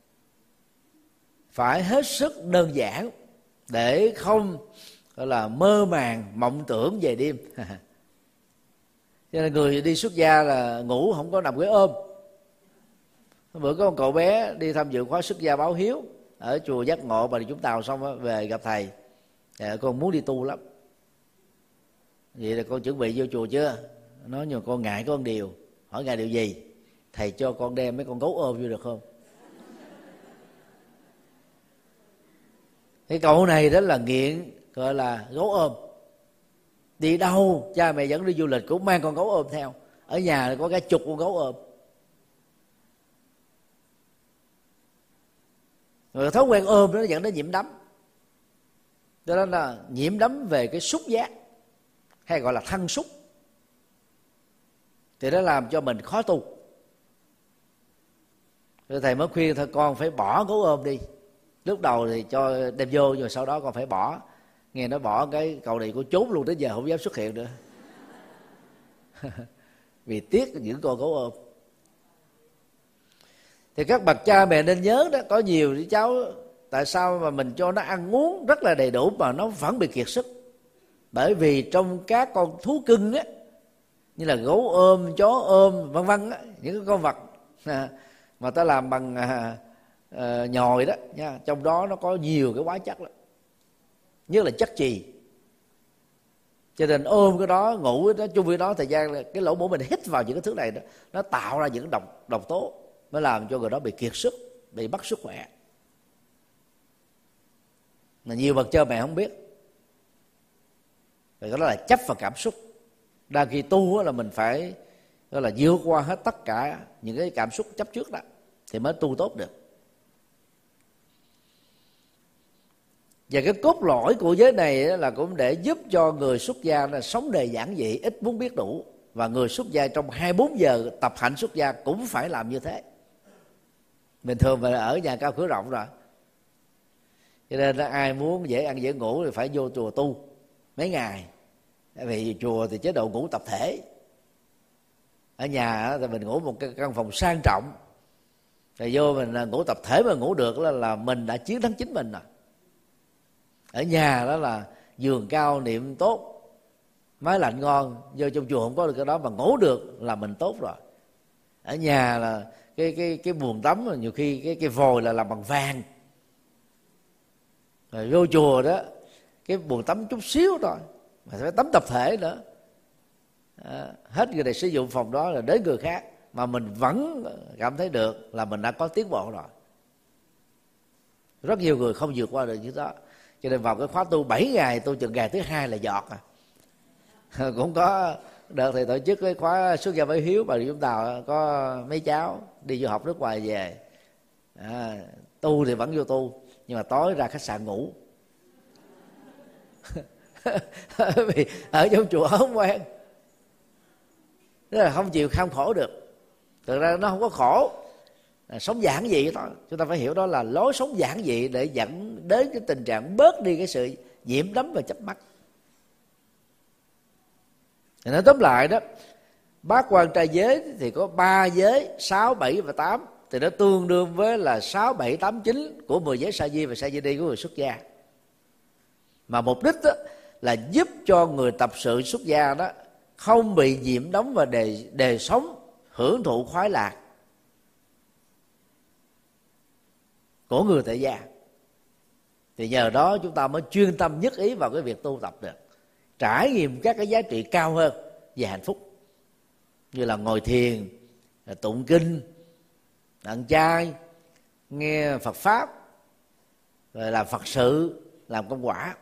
phải hết sức đơn giản để không gọi là mơ màng mộng tưởng về đêm. Cho nên người đi xuất gia là ngủ không có nằm ghế ôm. Bữa có một cậu bé đi tham dự khóa xuất gia báo hiếu ở chùa Giác Ngộ Bà Rịa Vũng Tàu, xong về gặp thầy, à, con muốn đi tu lắm. Vậy là con chuẩn bị vô chùa chưa? Nói nhưng con ngại có một điều. Hỏi ngại điều gì? Thầy cho con đem mấy con gấu ôm vô được không? Cái cậu này đó là nghiện gọi là gấu ôm. Đi đâu cha mẹ dẫn đi du lịch cũng mang con gấu ôm theo. Ở nhà có cả chục con gấu ôm. Rồi thói quen ôm đó dẫn đến nhiễm đắm. Cho nên là nhiễm đắm về cái xúc giác, hay gọi là thân xúc, thì nó làm cho mình khó tu. Rồi thầy mới khuyên thôi con phải bỏ gấu ôm đi. Lúc đầu thì cho đem vô, nhưng mà sau đó con phải bỏ. Nghe nói bỏ cái cậu này cũng trốn luôn, đến giờ không dám xuất hiện nữa. Vì tiếc những con gấu ôm. Thì các bậc cha mẹ nên nhớ đó, có nhiều đứa cháu tại sao mà mình cho nó ăn uống rất là đầy đủ mà nó vẫn bị kiệt sức. Bởi vì trong các con thú cưng á, như là gấu ôm, chó ôm, vân vân á, những cái con vật mà ta làm bằng à, à, nhồi đó nha, trong đó nó có nhiều cái hóa chất lắm, nhất là chất chì. Cho nên ôm cái đó, ngủ nó chung với đó, thời gian là cái lỗ mũi mình hít vào những cái thứ này đó, nó tạo ra những độc độc tố, mới làm cho người đó bị kiệt sức, bị mất sức khỏe. Mà nhiều bậc cha mẹ không biết. Vậy đó là chấp vào cảm xúc. Đang khi tu là mình phải gọi là vượt qua hết tất cả những cái cảm xúc chấp trước đó thì mới tu tốt được. Và cái cốt lõi của giới này là cũng để giúp cho người xuất gia là sống đời giản dị, ít muốn biết đủ. Và người xuất gia trong hai mươi bốn giờ tập hạnh xuất gia cũng phải làm như thế. Bình thường mà ở nhà cao cửa rộng rồi, cho nên ai muốn dễ ăn dễ ngủ thì phải vô chùa tu mấy ngày. Tại vì chùa thì chế độ ngủ tập thể. Ở nhà thì mình ngủ một cái căn phòng sang trọng, Rồi vô mình ngủ tập thể mà ngủ được là, là mình đã chiến thắng chính mình rồi. Ở nhà đó là giường cao niệm tốt, máy lạnh ngon, vô trong chùa không có được cái đó mà ngủ được là mình tốt rồi. Ở nhà là cái cái cái buồng tắm là nhiều khi cái cái vòi là làm bằng vàng, rồi vô chùa đó cái buồng tắm chút xíu thôi mà phải tắm tập thể nữa. À, hết người này sử dụng phòng đó là đến người khác mà mình vẫn cảm thấy được là mình đã có tiến bộ rồi. Rất nhiều người không vượt qua được như đó, cho nên vào cái khóa tu bảy ngày tu chừng ngày thứ hai là giọt à. Cũng có đợt thì tổ chức cái khóa xuất gia với hiếu Bà Rịa Vũng Tàu, có mấy cháu đi du học nước ngoài về, à, tu thì vẫn vô tu nhưng mà tối ra khách sạn ngủ. Vì ở trong chùa không quen, tức là không chịu kham khổ được. Thực ra nó không có khổ, à, sống giản dị thôi. Chúng ta phải hiểu đó là lối sống giản dị để dẫn đến cái tình trạng bớt đi cái sự nhiễm đắm và chấp mắc. Thì nói tóm lại đó, bát quan trai giới thì có ba giới, sáu, bảy và tám, thì nó tương đương với là sáu, bảy, tám, chín của mười giới sa di và sa di đi của người xuất gia. Mà mục đích đó là giúp cho người tập sự xuất gia đó không bị nhiễm đóng và đề, đề sống hưởng thụ khoái lạc của người tại gia. Thì nhờ đó chúng ta mới chuyên tâm nhất ý vào cái việc tu tập được, trải nghiệm các cái giá trị cao hơn về hạnh phúc, như là ngồi thiền, tụng kinh, ăn chay, nghe Phật pháp, rồi làm Phật sự, làm công quả.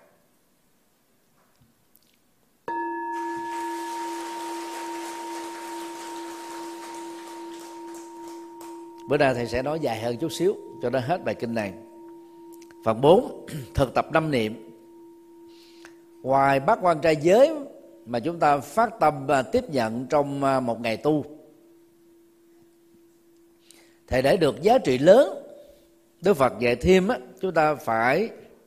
Bữa nay thầy sẽ nói dài hơn chút xíu cho nó hết bài kinh này. Phần bốn, thực tập năm niệm. Ngoài bát quan trai giới mà chúng ta phát tâm tiếp nhận trong một ngày tu, thì để được giá trị lớn, Đức Phật dạy thêm á, chúng ta phải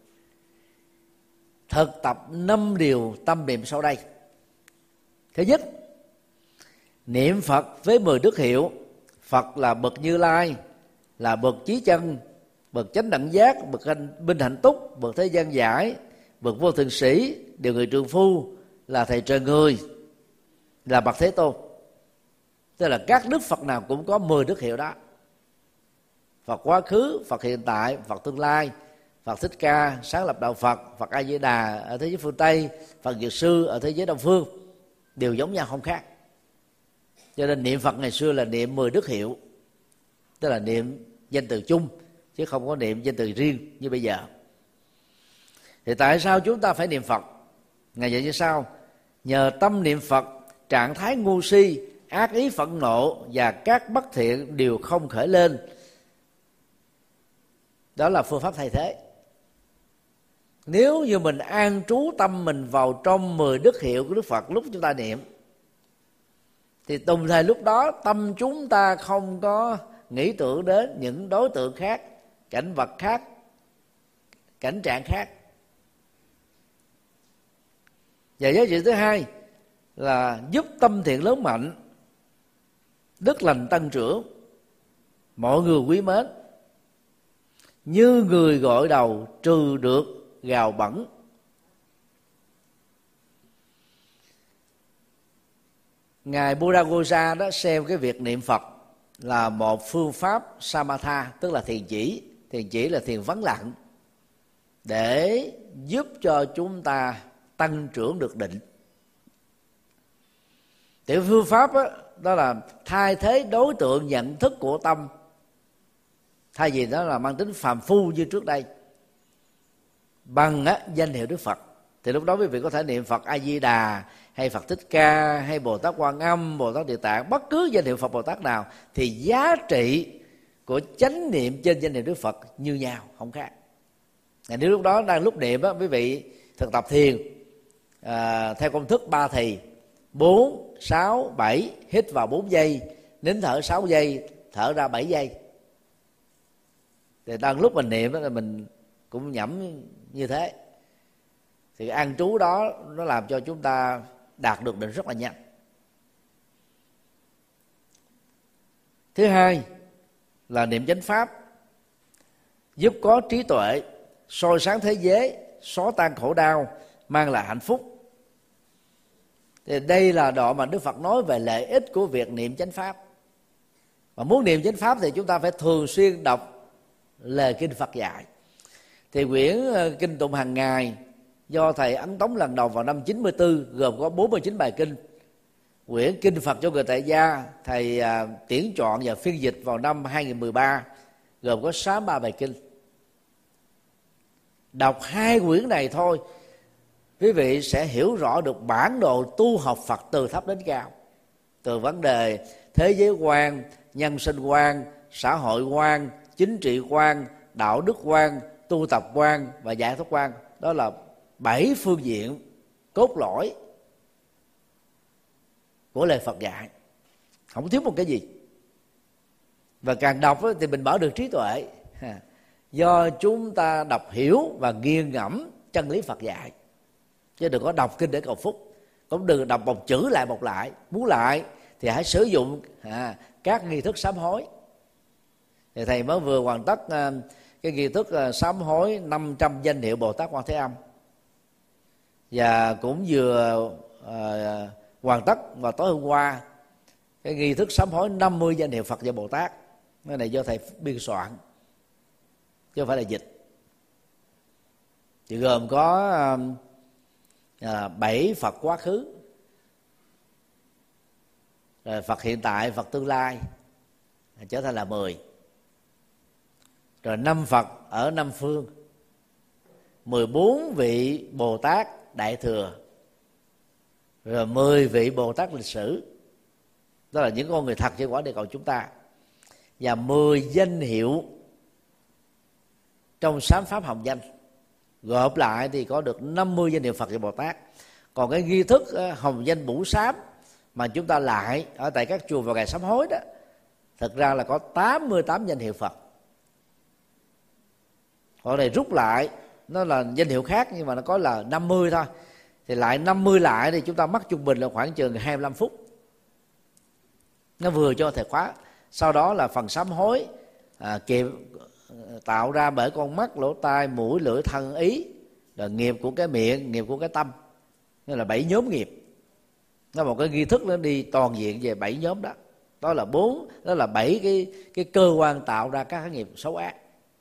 thực tập năm điều tâm niệm sau đây. Thứ nhất, niệm Phật với mười đức hiệu. Phật là bậc Như Lai, là bậc chí chân, bậc chánh đẳng giác, bậc binh hạnh túc, bậc thế gian giải, bậc vô thượng sĩ, điều người trượng phu, là thầy trời người, là bậc Thế Tôn. Tức là các đức Phật nào cũng có mười đức hiệu đó. Phật quá khứ, Phật hiện tại, Phật tương lai, Phật Thích Ca sáng lập đạo Phật, Phật A Di Đà ở thế giới phương Tây, Phật Dược Sư ở thế giới Đông phương, đều giống nhau không khác. Cho nên niệm Phật ngày xưa là niệm mười đức hiệu, tức là niệm danh từ chung chứ không có niệm danh từ riêng như bây giờ. Thì tại sao chúng ta phải niệm Phật? Ngài dạy như sau: nhờ tâm niệm Phật, trạng thái ngu si, ác ý phẫn nộ và các bất thiện đều không khởi lên. Đó là phương pháp thay thế. Nếu như mình an trú tâm mình vào trong mười đức hiệu của Đức Phật lúc chúng ta niệm, thì đồng thời lúc đó tâm chúng ta không có nghĩ tưởng đến những đối tượng khác, cảnh vật khác, cảnh trạng khác. Và giá trị thứ hai là giúp tâm thiện lớn mạnh, đức lành tăng trưởng, mọi người quý mến, như người gội đầu trừ được gào bẩn. Ngài Buddha Gosa đó xem cái việc niệm Phật là một phương pháp samatha, tức là thiền chỉ. Thiền chỉ là thiền vắng lặng, để giúp cho chúng ta tăng trưởng được định. Thì phương pháp đó, đó là thay thế đối tượng nhận thức của tâm, thay vì đó là mang tính phàm phu như trước đây, bằng á, danh hiệu Đức Phật. Thì lúc đó quý vị có thể niệm Phật A Di Đà, hay Phật Thích Ca, hay Bồ Tát Quan Âm, Bồ Tát Địa Tạng, bất cứ danh hiệu Phật Bồ Tát nào, thì giá trị của chánh niệm trên danh hiệu Đức Phật như nhau, không khác. Nếu lúc đó đang lúc niệm á, quý vị thực tập thiền à, theo công thức ba thì bốn, sáu, bảy, hít vào bốn giây, nín thở sáu giây, thở ra bảy giây. Thì đang lúc mình niệm đó là mình cũng nhẩm như thế. Thì an trú đó nó làm cho chúng ta đạt được định rất là nhanh. Thứ hai là niệm chánh pháp giúp có trí tuệ, soi sáng thế giới, xóa tan khổ đau, mang lại hạnh phúc. Thì đây là đoạn mà Đức Phật nói về lợi ích của việc niệm chánh pháp. Mà muốn niệm chánh pháp thì chúng ta phải thường xuyên đọc lời kinh Phật dạy. Thì quyển kinh tụng hàng ngày do thầy ấn tống lần đầu vào năm chín mươi tư gồm có bốn mươi chín bài kinh. Quyển kinh Phật cho người tại gia thầy à, tuyển chọn và phiên dịch vào năm hai nghìn không trăm mười ba gồm có sáu mươi ba bài kinh. Đọc hai quyển này thôi, quý vị sẽ hiểu rõ được bản đồ tu học Phật từ thấp đến cao, từ vấn đề thế giới quan, nhân sinh quan, xã hội quan, chính trị quan, đạo đức quan, tu tập quan và giải thoát quan. Đó là bảy phương diện cốt lõi của lời Phật dạy, không thiếu một cái gì. Và càng đọc thì mình mở được trí tuệ, do chúng ta đọc hiểu và nghiền ngẫm chân lý Phật dạy, chứ đừng có đọc kinh để cầu phúc, cũng đừng đọc một chữ lại một lại. Muốn lại thì hãy sử dụng à, các nghi thức sám hối. Thì thầy mới vừa hoàn tất à, cái nghi thức à, sám hối năm trăm danh hiệu Bồ Tát Quan Thế Âm, và cũng vừa à, hoàn tất vào tối hôm qua cái nghi thức sám hối năm mươi danh hiệu Phật và Bồ Tát. Cái này do thầy biên soạn chứ không phải là dịch. Thì gồm có à, bảy Phật quá khứ, rồi Phật hiện tại, Phật tương lai trở thành là mười, rồi năm Phật ở năm phương, mười bốn vị Bồ Tát Đại Thừa, rồi mười vị Bồ Tát lịch sử, đó là những con người thật trên quả địa cầu chúng ta, và mười danh hiệu trong sám pháp hồng danh. Gộp lại thì có được năm mươi danh hiệu Phật và Bồ Tát. Còn cái nghi thức hồng danh bủ sám mà chúng ta lại ở tại các chùa vào ngày sám hối đó, thực ra là có tám mươi tám danh hiệu Phật. Còn này rút lại, nó là danh hiệu khác nhưng mà nó có là năm mươi thôi. Thì lại năm mươi lại thì chúng ta mất trung bình là khoảng chừng hai mươi lăm phút. Nó vừa cho thời khóa. Sau đó là phần sám hối à, kịp tạo ra bởi con mắt, lỗ tai, mũi, lưỡi, thân, ý, rồi nghiệp của cái miệng, nghiệp của cái tâm. Đó là bảy nhóm nghiệp. Nó một cái nghi thức nó đi toàn diện về bảy nhóm đó. Đó là bốn, đó là bảy cái cái cơ quan tạo ra các cái nghiệp xấu ác.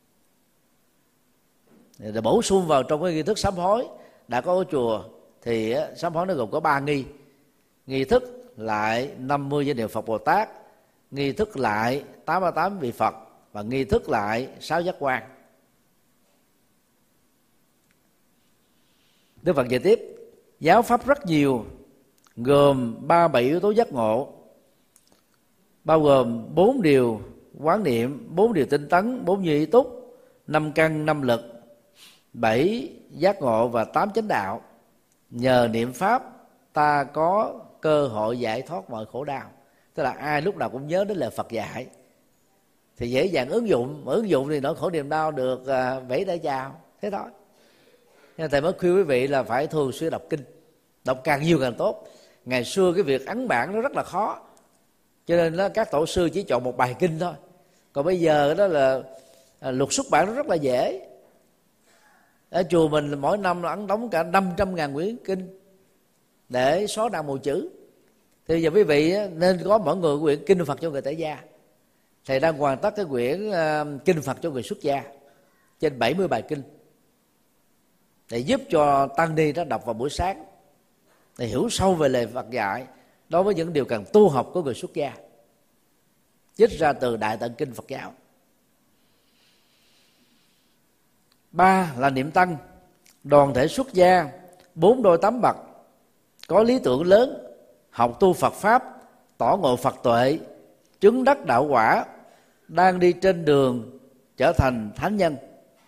Để bổ sung vào trong cái nghi thức sám hối đã có ở chùa thì sám hối nó gồm có ba nghi. Nghi thức lại năm mươi danh hiệu Phật Bồ Tát, nghi thức lại tám mươi tám vị Phật, và nghi thức lại sáu giác quan. Đức Phật dạy tiếp, giáo pháp rất nhiều, gồm ba bảy yếu tố giác ngộ, bao gồm bốn điều quán niệm, bốn điều tinh tấn, bốn như ý túc, năm căn, năm lực, bảy giác ngộ và tám chánh đạo. Nhờ niệm pháp ta có cơ hội giải thoát mọi khổ đau. Tức là ai lúc nào cũng nhớ đến lời Phật dạy thì dễ dàng ứng dụng. Mà ứng dụng thì nỗi khổ niềm đau được à, vẫy tay chào, thế thôi. Nên thầy mới khuyên quý vị là phải thường xuyên đọc kinh, đọc càng nhiều càng tốt. Ngày xưa cái việc ấn bản nó rất là khó, cho nên đó, các tổ sư chỉ chọn một bài kinh thôi. Còn bây giờ đó là à, luật xuất bản nó rất là dễ. Ở chùa mình mỗi năm là ấn đóng cả năm trăm ngàn quyển kinh để xóa nạn mù chữ. Thì giờ quý vị nên có mỗi người quyển kinh Phật cho người tại gia. Thầy đang hoàn tất cái quyển uh, kinh Phật cho người xuất gia, trên bảy mươi bài kinh, để giúp cho tăng ni đó đọc vào buổi sáng, để hiểu sâu về lời Phật dạy đối với những điều cần tu học của người xuất gia, trích ra từ Đại Tạng Kinh Phật giáo. Ba là niệm tăng, đoàn thể xuất gia, bốn đôi tám bậc, có lý tưởng lớn, học tu Phật pháp, tỏ ngộ Phật tuệ, chứng đắc đạo quả, đang đi trên đường trở thành thánh nhân,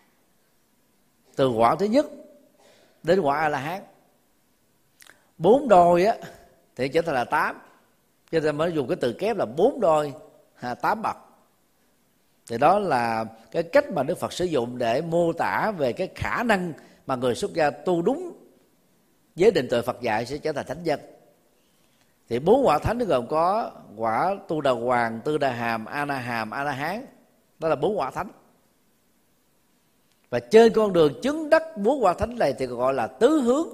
từ quả thứ nhất đến quả A La Hán. Bốn đôi á thì trở thành là tám, cho nên mới dùng cái từ kép là bốn đôi à, tám bậc. Thì đó là cái cách mà Đức Phật sử dụng để mô tả về cái khả năng mà người xuất gia tu đúng giới định tuệ Phật dạy sẽ trở thành thánh nhân. Thì bốn quả thánh nó gồm có quả Tu Đà Hoàng, Tư Đà Hàm, A Na Hàm, A La Hán. đó là bốn quả thánh. Và trên con đường chứng đắc bốn quả thánh này thì gọi là tứ hướng.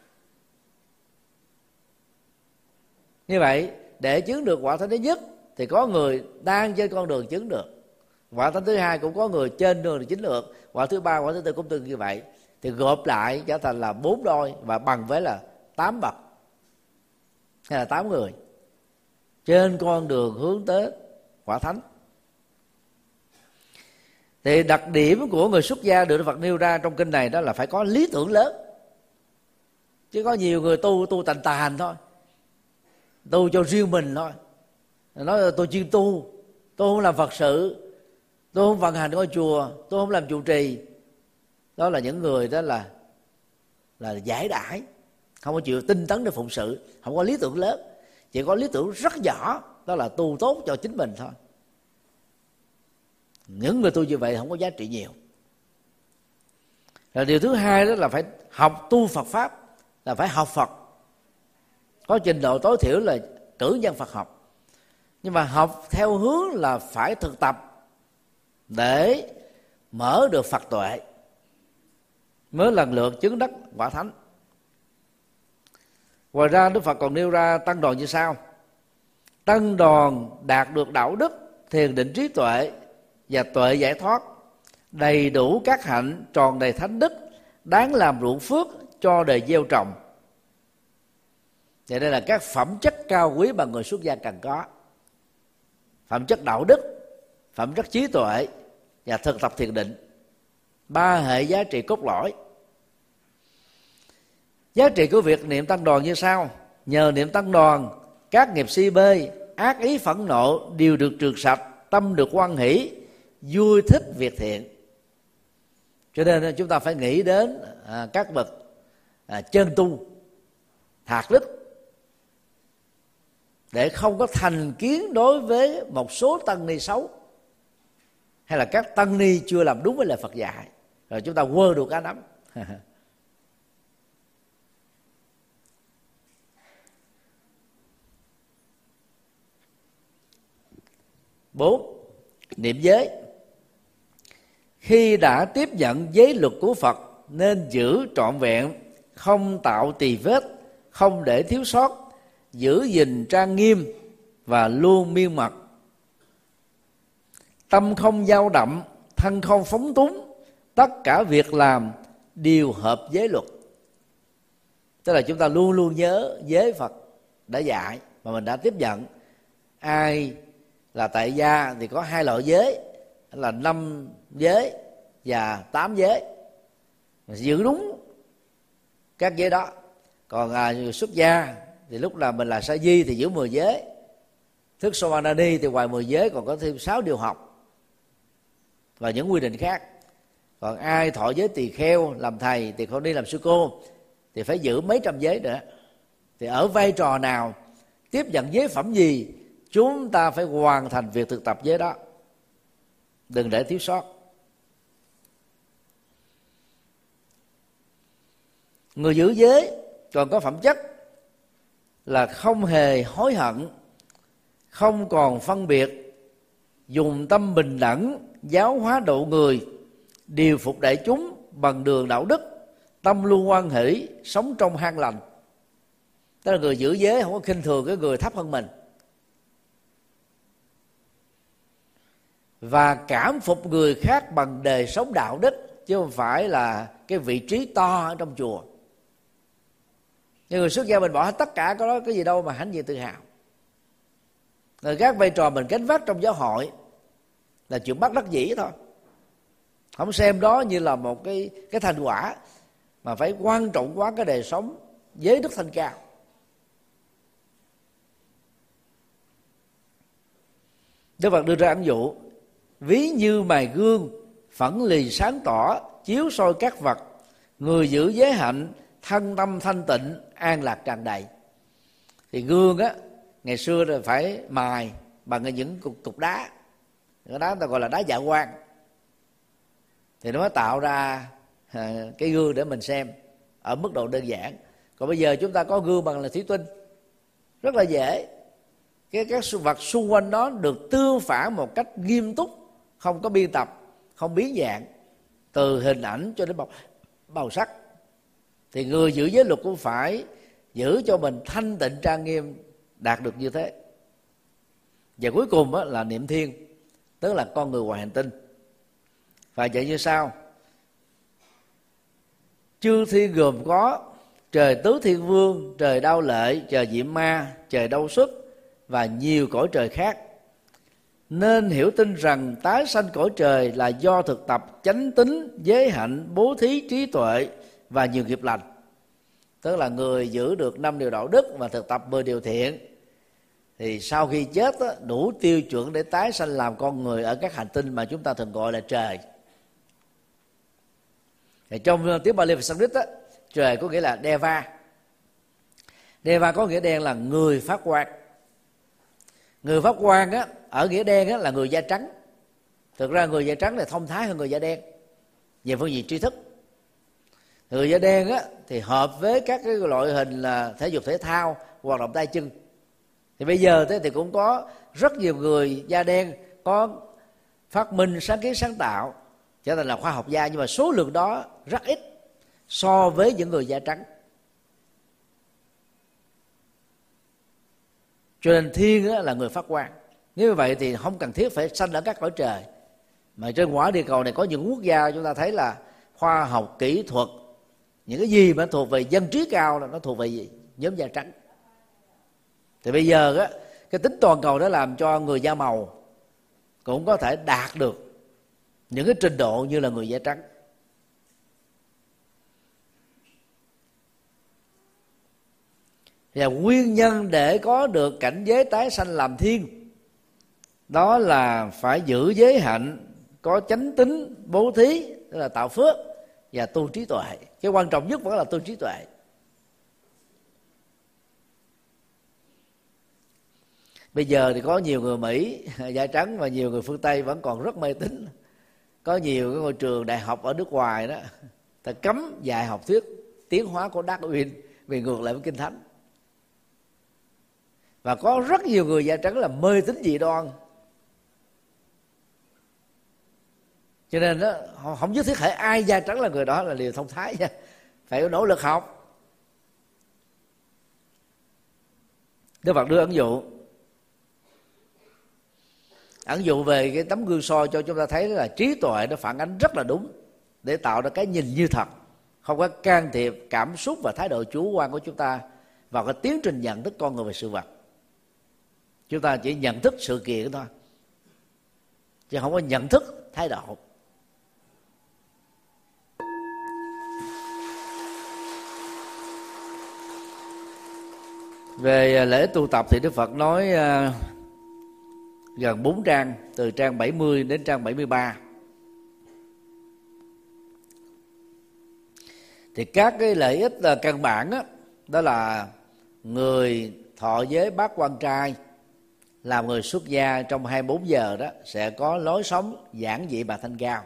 Như vậy để chứng được quả thánh thứ nhất thì có người đang trên con đường chứng được, quả thánh thứ hai cũng có người trên đường chứng được, quả thứ ba, quả thứ tư cũng tương như vậy, thì gộp lại trở thành là bốn đôi và bằng với là tám bậc hay là tám người trên con đường hướng tới quả thánh. Thì đặc điểm của người xuất gia được Đức Phật nêu ra trong kinh này đó là phải có lý tưởng lớn. Chứ có nhiều người tu tu tàn tàn thôi, tu cho riêng mình thôi, nói là tôi chuyên tu, tôi không làm Phật sự, tôi không vận hành ngôi chùa, tôi không làm trụ trì. Đó là những người đó là là giải đãi, không có chịu tinh tấn để phụng sự, không có lý tưởng lớn, chỉ có lý tưởng rất nhỏ, đó là tu tốt cho chính mình thôi. Những người tu như vậy không có giá trị nhiều. Rồi điều thứ hai đó là phải học tu Phật pháp, là phải học Phật, có trình độ tối thiểu là cử nhân Phật học. Nhưng mà học theo hướng là phải thực tập để mở được Phật tuệ, mới lần lượt chứng đắc quả thánh. Ngoài ra Đức Phật còn nêu ra tăng đoàn như sau: tăng đoàn đạt được đạo đức, thiền định, trí tuệ và tuệ giải thoát, đầy đủ các hạnh, tròn đầy thánh đức, đáng làm ruộng phước cho đời gieo trồng. Thì đây là các phẩm chất cao quý mà người xuất gia cần có: phẩm chất đạo đức, phẩm chất trí tuệ và thực tập thiền định. Ba hệ giá trị cốt lõi. Giá trị của việc niệm tăng đoàn như sau: nhờ niệm tăng đoàn, các nghiệp si bê, ác ý, phẫn nộ đều được trừ sạch, tâm được hoan hỷ, vui thích việc thiện. Cho nên chúng ta phải nghĩ đến à, các bậc à, chân tu thạc đức, để không có thành kiến đối với một số tăng ni xấu, hay là các tăng ni chưa làm đúng với lời Phật dạy, rồi chúng ta quơ được cá nắm. Bốn, niệm giới. Khi đã tiếp nhận giới luật của Phật nên giữ trọn vẹn, không tạo tì vết, không để thiếu sót, giữ gìn trang nghiêm và luôn miên mật. Tâm không dao động, thân không phóng túng, tất cả việc làm đều hợp giới luật. Tức là chúng ta luôn luôn nhớ giới Phật đã dạy mà mình đã tiếp nhận. Ai là tại gia thì có hai loại giới, là năm giới và tám giới, giữ đúng các giới đó. Còn à, xuất gia thì lúc nào mình là sa di thì giữ mười giới, thức Somanani thì ngoài mười giới còn có thêm sáu điều học và những quy định khác. Còn ai thọ giới tỳ kheo làm thầy, tỳ kheo ni làm sư cô thì phải giữ mấy trăm giới nữa. Thì ở vai trò nào, tiếp nhận giới phẩm gì, chúng ta phải hoàn thành việc thực tập giới đó, đừng để thiếu sót. Người giữ giới còn có phẩm chất là không hề hối hận, không còn phân biệt, dùng tâm bình đẳng giáo hóa độ người, điều phục đại chúng bằng đường đạo đức, tâm luôn hoan hỷ, sống trong an lành. Tức là người giữ giới không có khinh thường cái người thấp hơn mình, và cảm phục người khác bằng đời sống đạo đức, chứ không phải là cái vị trí to ở trong chùa. Nhưng người xuất gia mình bỏ hết tất cả, có đó cái gì đâu mà hãnh diện tự hào. Rồi các vai trò mình gánh vác trong giáo hội là chuyện bất đắc dĩ thôi, không xem đó như là một cái cái thành quả, mà phải quan trọng quá cái đời sống giới đức thanh cao. Đức Phật đưa ra ẩn dụ: ví như mài gương, phẫn lì sáng tỏ, chiếu soi các vật, người giữ giới hạnh, thân tâm thanh tịnh, an lạc tràn đầy. Thì gương á, ngày xưa là phải mài bằng những cục, cục đá, cái đá ta gọi là đá dạ quang, thì nó mới tạo ra à, cái gương để mình xem ở mức độ đơn giản. Còn bây giờ chúng ta có gương bằng là thủy tinh, rất là dễ. Cái các sự vật xung quanh đó được tương phản một cách nghiêm túc, không có biên tập, không biến dạng, từ hình ảnh cho đến màu, màu sắc, thì người giữ giới luật cũng phải giữ cho mình thanh tịnh trang nghiêm đạt được như thế. Và cuối cùng á, là niệm thiên, tức là con người ngoài hành tinh. Và vậy như sau: chư thiên gồm có trời tứ thiên vương, trời đao lệ, trời diệm ma, trời đau xuất và nhiều cõi trời khác, nên hiểu tin rằng tái sanh cõi trời là do thực tập chánh tín, giới hạnh, bố thí, trí tuệ và nhiều nghiệp lành. Tức là người giữ được năm điều đạo đức và thực tập mười điều thiện thì sau khi chết đó, đủ tiêu chuẩn để tái sanh làm con người ở các hành tinh mà chúng ta thường gọi là trời. Thì trong tiếng Bali và Sanskrit đó, trời có nghĩa là Deva. Deva có nghĩa đen là người phát quang. Người phát quang á, ở nghĩa đen á, là người da trắng. Thực ra người da trắng là thông thái hơn người da đen về phương diện tri thức. Người da đen á, thì hợp với các cái loại hình là thể dục thể thao, hoạt động tay chân. Thì bây giờ thế thì cũng có rất nhiều người da đen có phát minh, sáng kiến, sáng tạo, trở thành là khoa học gia, nhưng mà số lượng đó rất ít so với những người da trắng. Cho nên thiên á, là người phát quang. Nếu như vậy thì không cần thiết phải sanh ở các cõi trời, mà trên quả địa cầu này có những quốc gia chúng ta thấy là khoa học, kỹ thuật, những cái gì mà thuộc về dân trí cao là nó thuộc về gì? Nhóm da trắng. Thì bây giờ á, cái tính toàn cầu đó làm cho người da màu cũng có thể đạt được những cái trình độ như là người da trắng. Và nguyên nhân để có được cảnh giới tái sanh làm thiên đó là phải giữ giới hạnh, có chánh tín, bố thí, tức là tạo phước, và tu trí tuệ. Cái quan trọng nhất vẫn là tu trí tuệ. Bây giờ thì có nhiều người Mỹ da trắng và nhiều người phương Tây vẫn còn rất mê tín. Có nhiều cái ngôi trường đại học ở nước ngoài đó, ta cấm dạy học thuyết tiến hóa của Darwin vì ngược lại với Kinh Thánh. Và có rất nhiều người da trắng là mê tín dị đoan. Cho nên đó, không nhất thiết phải ai da trắng là người đó là điều thông thái nha. Phải có nỗ lực học. Đức Phật đưa ẩn dụ ẩn dụ về cái tấm gương soi cho chúng ta thấy là trí tuệ nó phản ánh rất là đúng để tạo ra cái nhìn như thật, không có can thiệp cảm xúc và thái độ chủ quan của chúng ta vào cái tiến trình nhận thức con người về sự vật. Chúng ta chỉ nhận thức sự kiện thôi, chứ không có nhận thức thái độ. Về lễ tu tập thì Đức Phật nói uh, gần bốn trang, từ trang bảy mươi đến trang bảy mươi ba. Thì các cái lợi ích là căn bản đó, đó là người thọ giới bát quan trai, làm người xuất gia trong hai mươi bốn giờ đó sẽ có lối sống giản dị và thanh cao,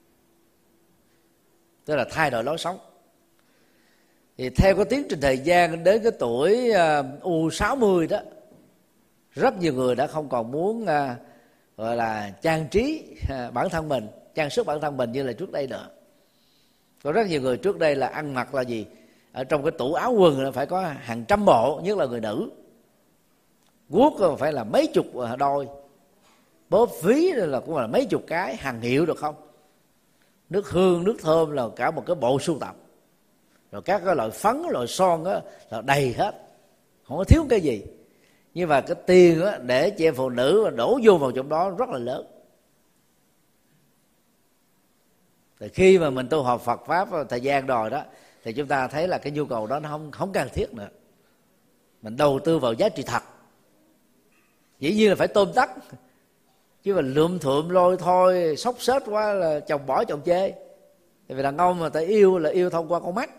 tức là thay đổi lối sống. Thì theo cái tiến trình thời gian đến cái tuổi uh, U sáu mươi đó, rất nhiều người đã không còn muốn uh, gọi là trang trí uh, bản thân mình, trang sức bản thân mình như là trước đây nữa. Có rất nhiều người trước đây là ăn mặc là gì? Ở trong cái tủ áo quần là phải có hàng trăm bộ, nhất là người nữ. Guốc phải là mấy chục đôi, bóp ví là cũng là mấy chục cái, hàng hiệu được không? Nước hương, nước thơm là cả một cái bộ sưu tập. Rồi các cái loại phấn, loại son đó, là đầy hết, không có thiếu cái gì. Nhưng mà cái tiền đó, để chị em phụ nữ đổ vô vào trong đó rất là lớn. Thì khi mà mình tu học Phật Pháp thời gian rồi đó, thì chúng ta thấy là cái nhu cầu đó nó không, không cần thiết nữa. Mình đầu tư vào giá trị thật. Dĩ nhiên là phải tôm tắt, chứ mà lượm thượm lôi thôi, xốc xếch quá là chồng bỏ chồng chê. Tại vì đàn ông mà ta yêu là yêu thông qua con mắt.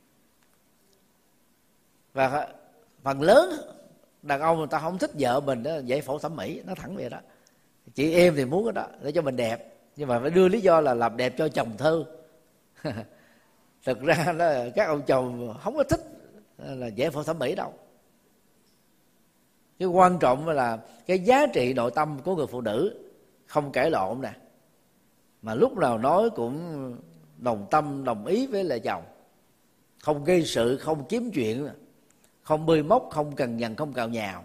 Và phần lớn đàn ông người ta không thích vợ mình đó, giải phẫu thẩm mỹ, nó thẳng vậy đó. Chị em thì muốn cái đó để cho mình đẹp, nhưng mà phải đưa lý do là làm đẹp cho chồng thơ. Thực ra là các ông chồng không có thích là giải phẫu thẩm mỹ đâu. Cái quan trọng là cái giá trị nội tâm của người phụ nữ không cãi lộn nè, mà lúc nào nói cũng đồng tâm đồng ý với lại chồng, không gây sự, không kiếm chuyện, không bươi móc, không cằn nhằn, không cào nhào.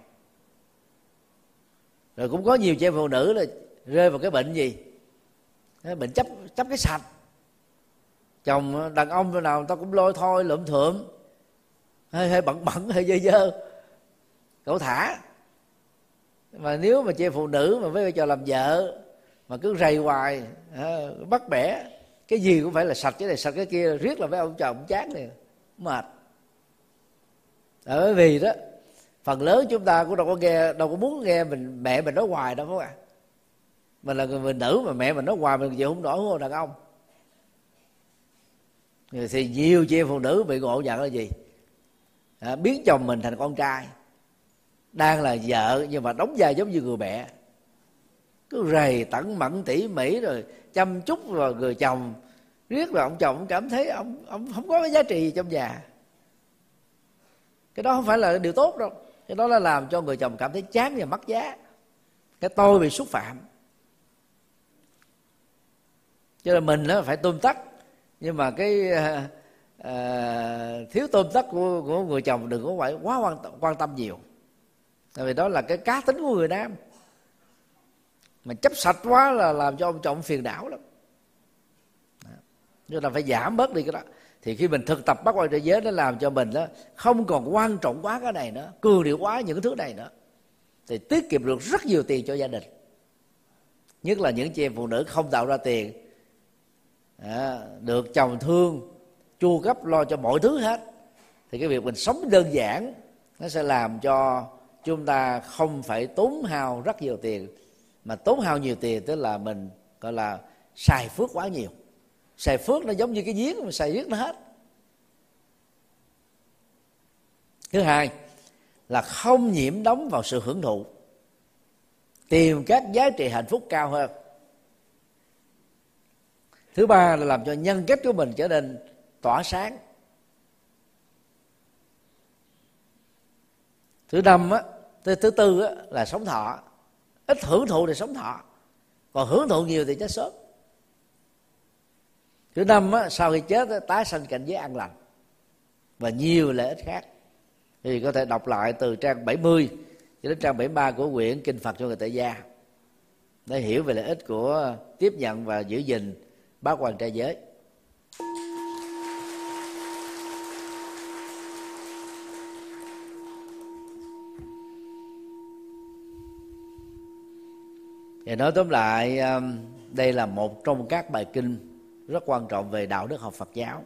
Rồi cũng có nhiều chị phụ nữ là rơi vào cái bệnh gì, cái bệnh chấp chấp cái sạch. Chồng đàn ông nào ta cũng lôi thôi lượm thượm, hơi hơi bẩn bẩn, hơi dơ dơ, cẩu thả. Mà nếu mà chị phụ nữ mà với vai trò làm vợ mà cứ rầy hoài, bắt bẻ, cái gì cũng phải là sạch cái này sạch cái kia, riết là với ông chồng chán này, mệt. Bởi vì đó, phần lớn chúng ta cũng đâu có nghe, đâu có muốn nghe mình mẹ mình nói hoài đâu, phải không ạ? Mình là người nữ mà mẹ mình nói hoài mình chịu không nổi, không đàn ông. Thì nhiều chị em phụ nữ bị ngộ nhận là gì? À, biến chồng mình thành con trai, đang là vợ nhưng mà đóng vai giống như người mẹ, cứ rầy tẩn mẫn tỉ mỉ rồi chăm chút vào người chồng, riết là ông chồng ông cảm thấy ông ông không có cái giá trị gì trong nhà. Cái đó không phải là điều tốt đâu, cái đó là làm cho người chồng cảm thấy chán và mất giá, cái tôi bị xúc phạm. Cho nên mình nó phải tôm tắt, nhưng mà cái à, à, thiếu tôm tắt của, của người chồng đừng có phải quá quan, quan tâm nhiều. Tại vì đó là cái cá tính của người nam, mà chấp sạch quá là làm cho ông chồng phiền não lắm. Nên là phải giảm bớt đi cái đó. Thì khi mình thực tập bát quan trai giới, nó làm cho mình đó không còn quan trọng quá cái này nữa, cường điệu quá những cái thứ này nữa, thì tiết kiệm được rất nhiều tiền cho gia đình. Nhất là những chị em phụ nữ không tạo ra tiền, à, được chồng thương, chu cấp lo cho mọi thứ hết, thì cái việc mình sống đơn giản nó sẽ làm cho chúng ta không phải tốn hao rất nhiều tiền. Mà tốn hao nhiều tiền tức là mình gọi là xài phước quá nhiều. Xài phước nó giống như cái giếng, mà xài giếng nó hết. Thứ hai là không nhiễm đóng vào sự hưởng thụ, tìm các giá trị hạnh phúc cao hơn. Thứ ba là làm cho nhân cách của mình trở nên tỏa sáng. Thứ năm á, thứ, thứ tư á, là sống thọ. Ít hưởng thụ thì sống thọ, còn hưởng thụ nhiều thì chết sớm. Thứ năm á, sau khi chết á, tái sanh cảnh giới an lành và nhiều lợi ích khác. Thì có thể đọc lại từ trang bảy mươi cho đến trang bảy mươi ba của quyển Kinh Phật cho người tại gia để hiểu về lợi ích của tiếp nhận và giữ gìn bát quan trai giới. Thì nói tóm lại, đây là một trong các bài kinh rất quan trọng về đạo đức học Phật giáo.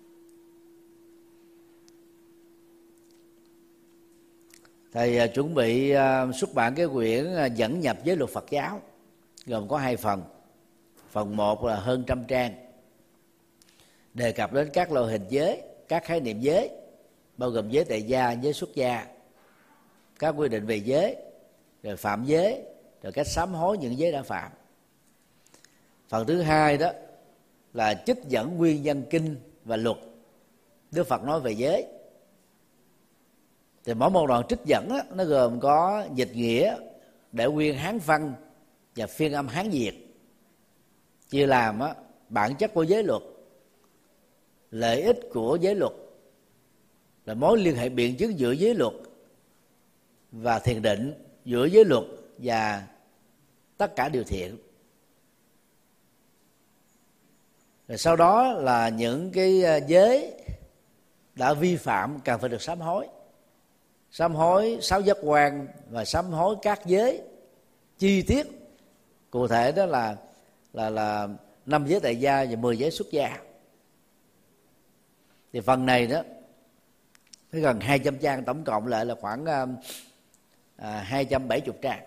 Thầy chuẩn bị xuất bản cái quyển dẫn nhập giới luật Phật giáo, gồm có hai phần. Phần một là hơn trăm trang, đề cập đến các loại hình giới, các khái niệm giới, bao gồm giới tại gia, giới xuất gia, các quy định về giới, rồi phạm giới, rồi cách sám hối những giới đã phạm. Phần thứ hai đó là trích dẫn nguyên nhân kinh và luật Đức Phật nói về giới. Thì mỗi một đoạn trích dẫn đó, nó gồm có dịch nghĩa để nguyên Hán văn và phiên âm Hán Việt, chia làm á, bản chất của giới luật, lợi ích của giới luật, là mối liên hệ biện chứng giữa giới luật và thiền định, giữa giới luật và tất cả điều thiện. Rồi sau đó là những cái giới đã vi phạm cần phải được sám hối. Sám hối sáu giác quan và sám hối các giới chi tiết cụ thể, đó là là là năm giới tại gia và mười giới xuất gia. Thì phần này đó cái gần hai trăm trang, tổng cộng lại là khoảng à, hai trăm bảy mươi trang.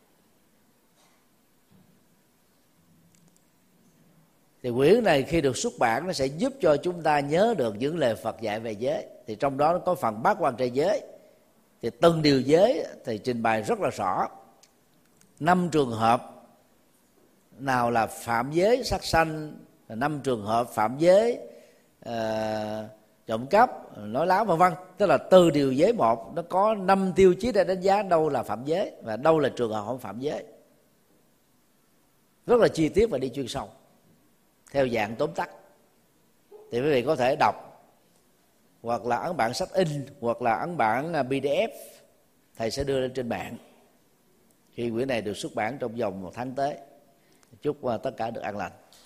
Thì quyển này khi được xuất bản nó sẽ giúp cho chúng ta nhớ được những lời Phật dạy về giới. Thì trong đó có phần bát quan trai giới, thì từng điều giới thì trình bày rất là rõ. Năm trường hợp nào là phạm giới sát sanh, năm trường hợp phạm giới uh, trộm cắp, nói láo vân vân. Tức là từ điều giới một nó có năm tiêu chí để đánh giá đâu là phạm giới và đâu là trường hợp không phạm giới, rất là chi tiết và đi chuyên sâu. theo dạng tóm tắt, thì quý vị có thể đọc, hoặc là ấn bản sách in, hoặc là ấn bản pê đê ép thầy sẽ đưa lên trên mạng khi quyển này được xuất bản trong vòng một tháng tới. Chúc tất cả được an lành.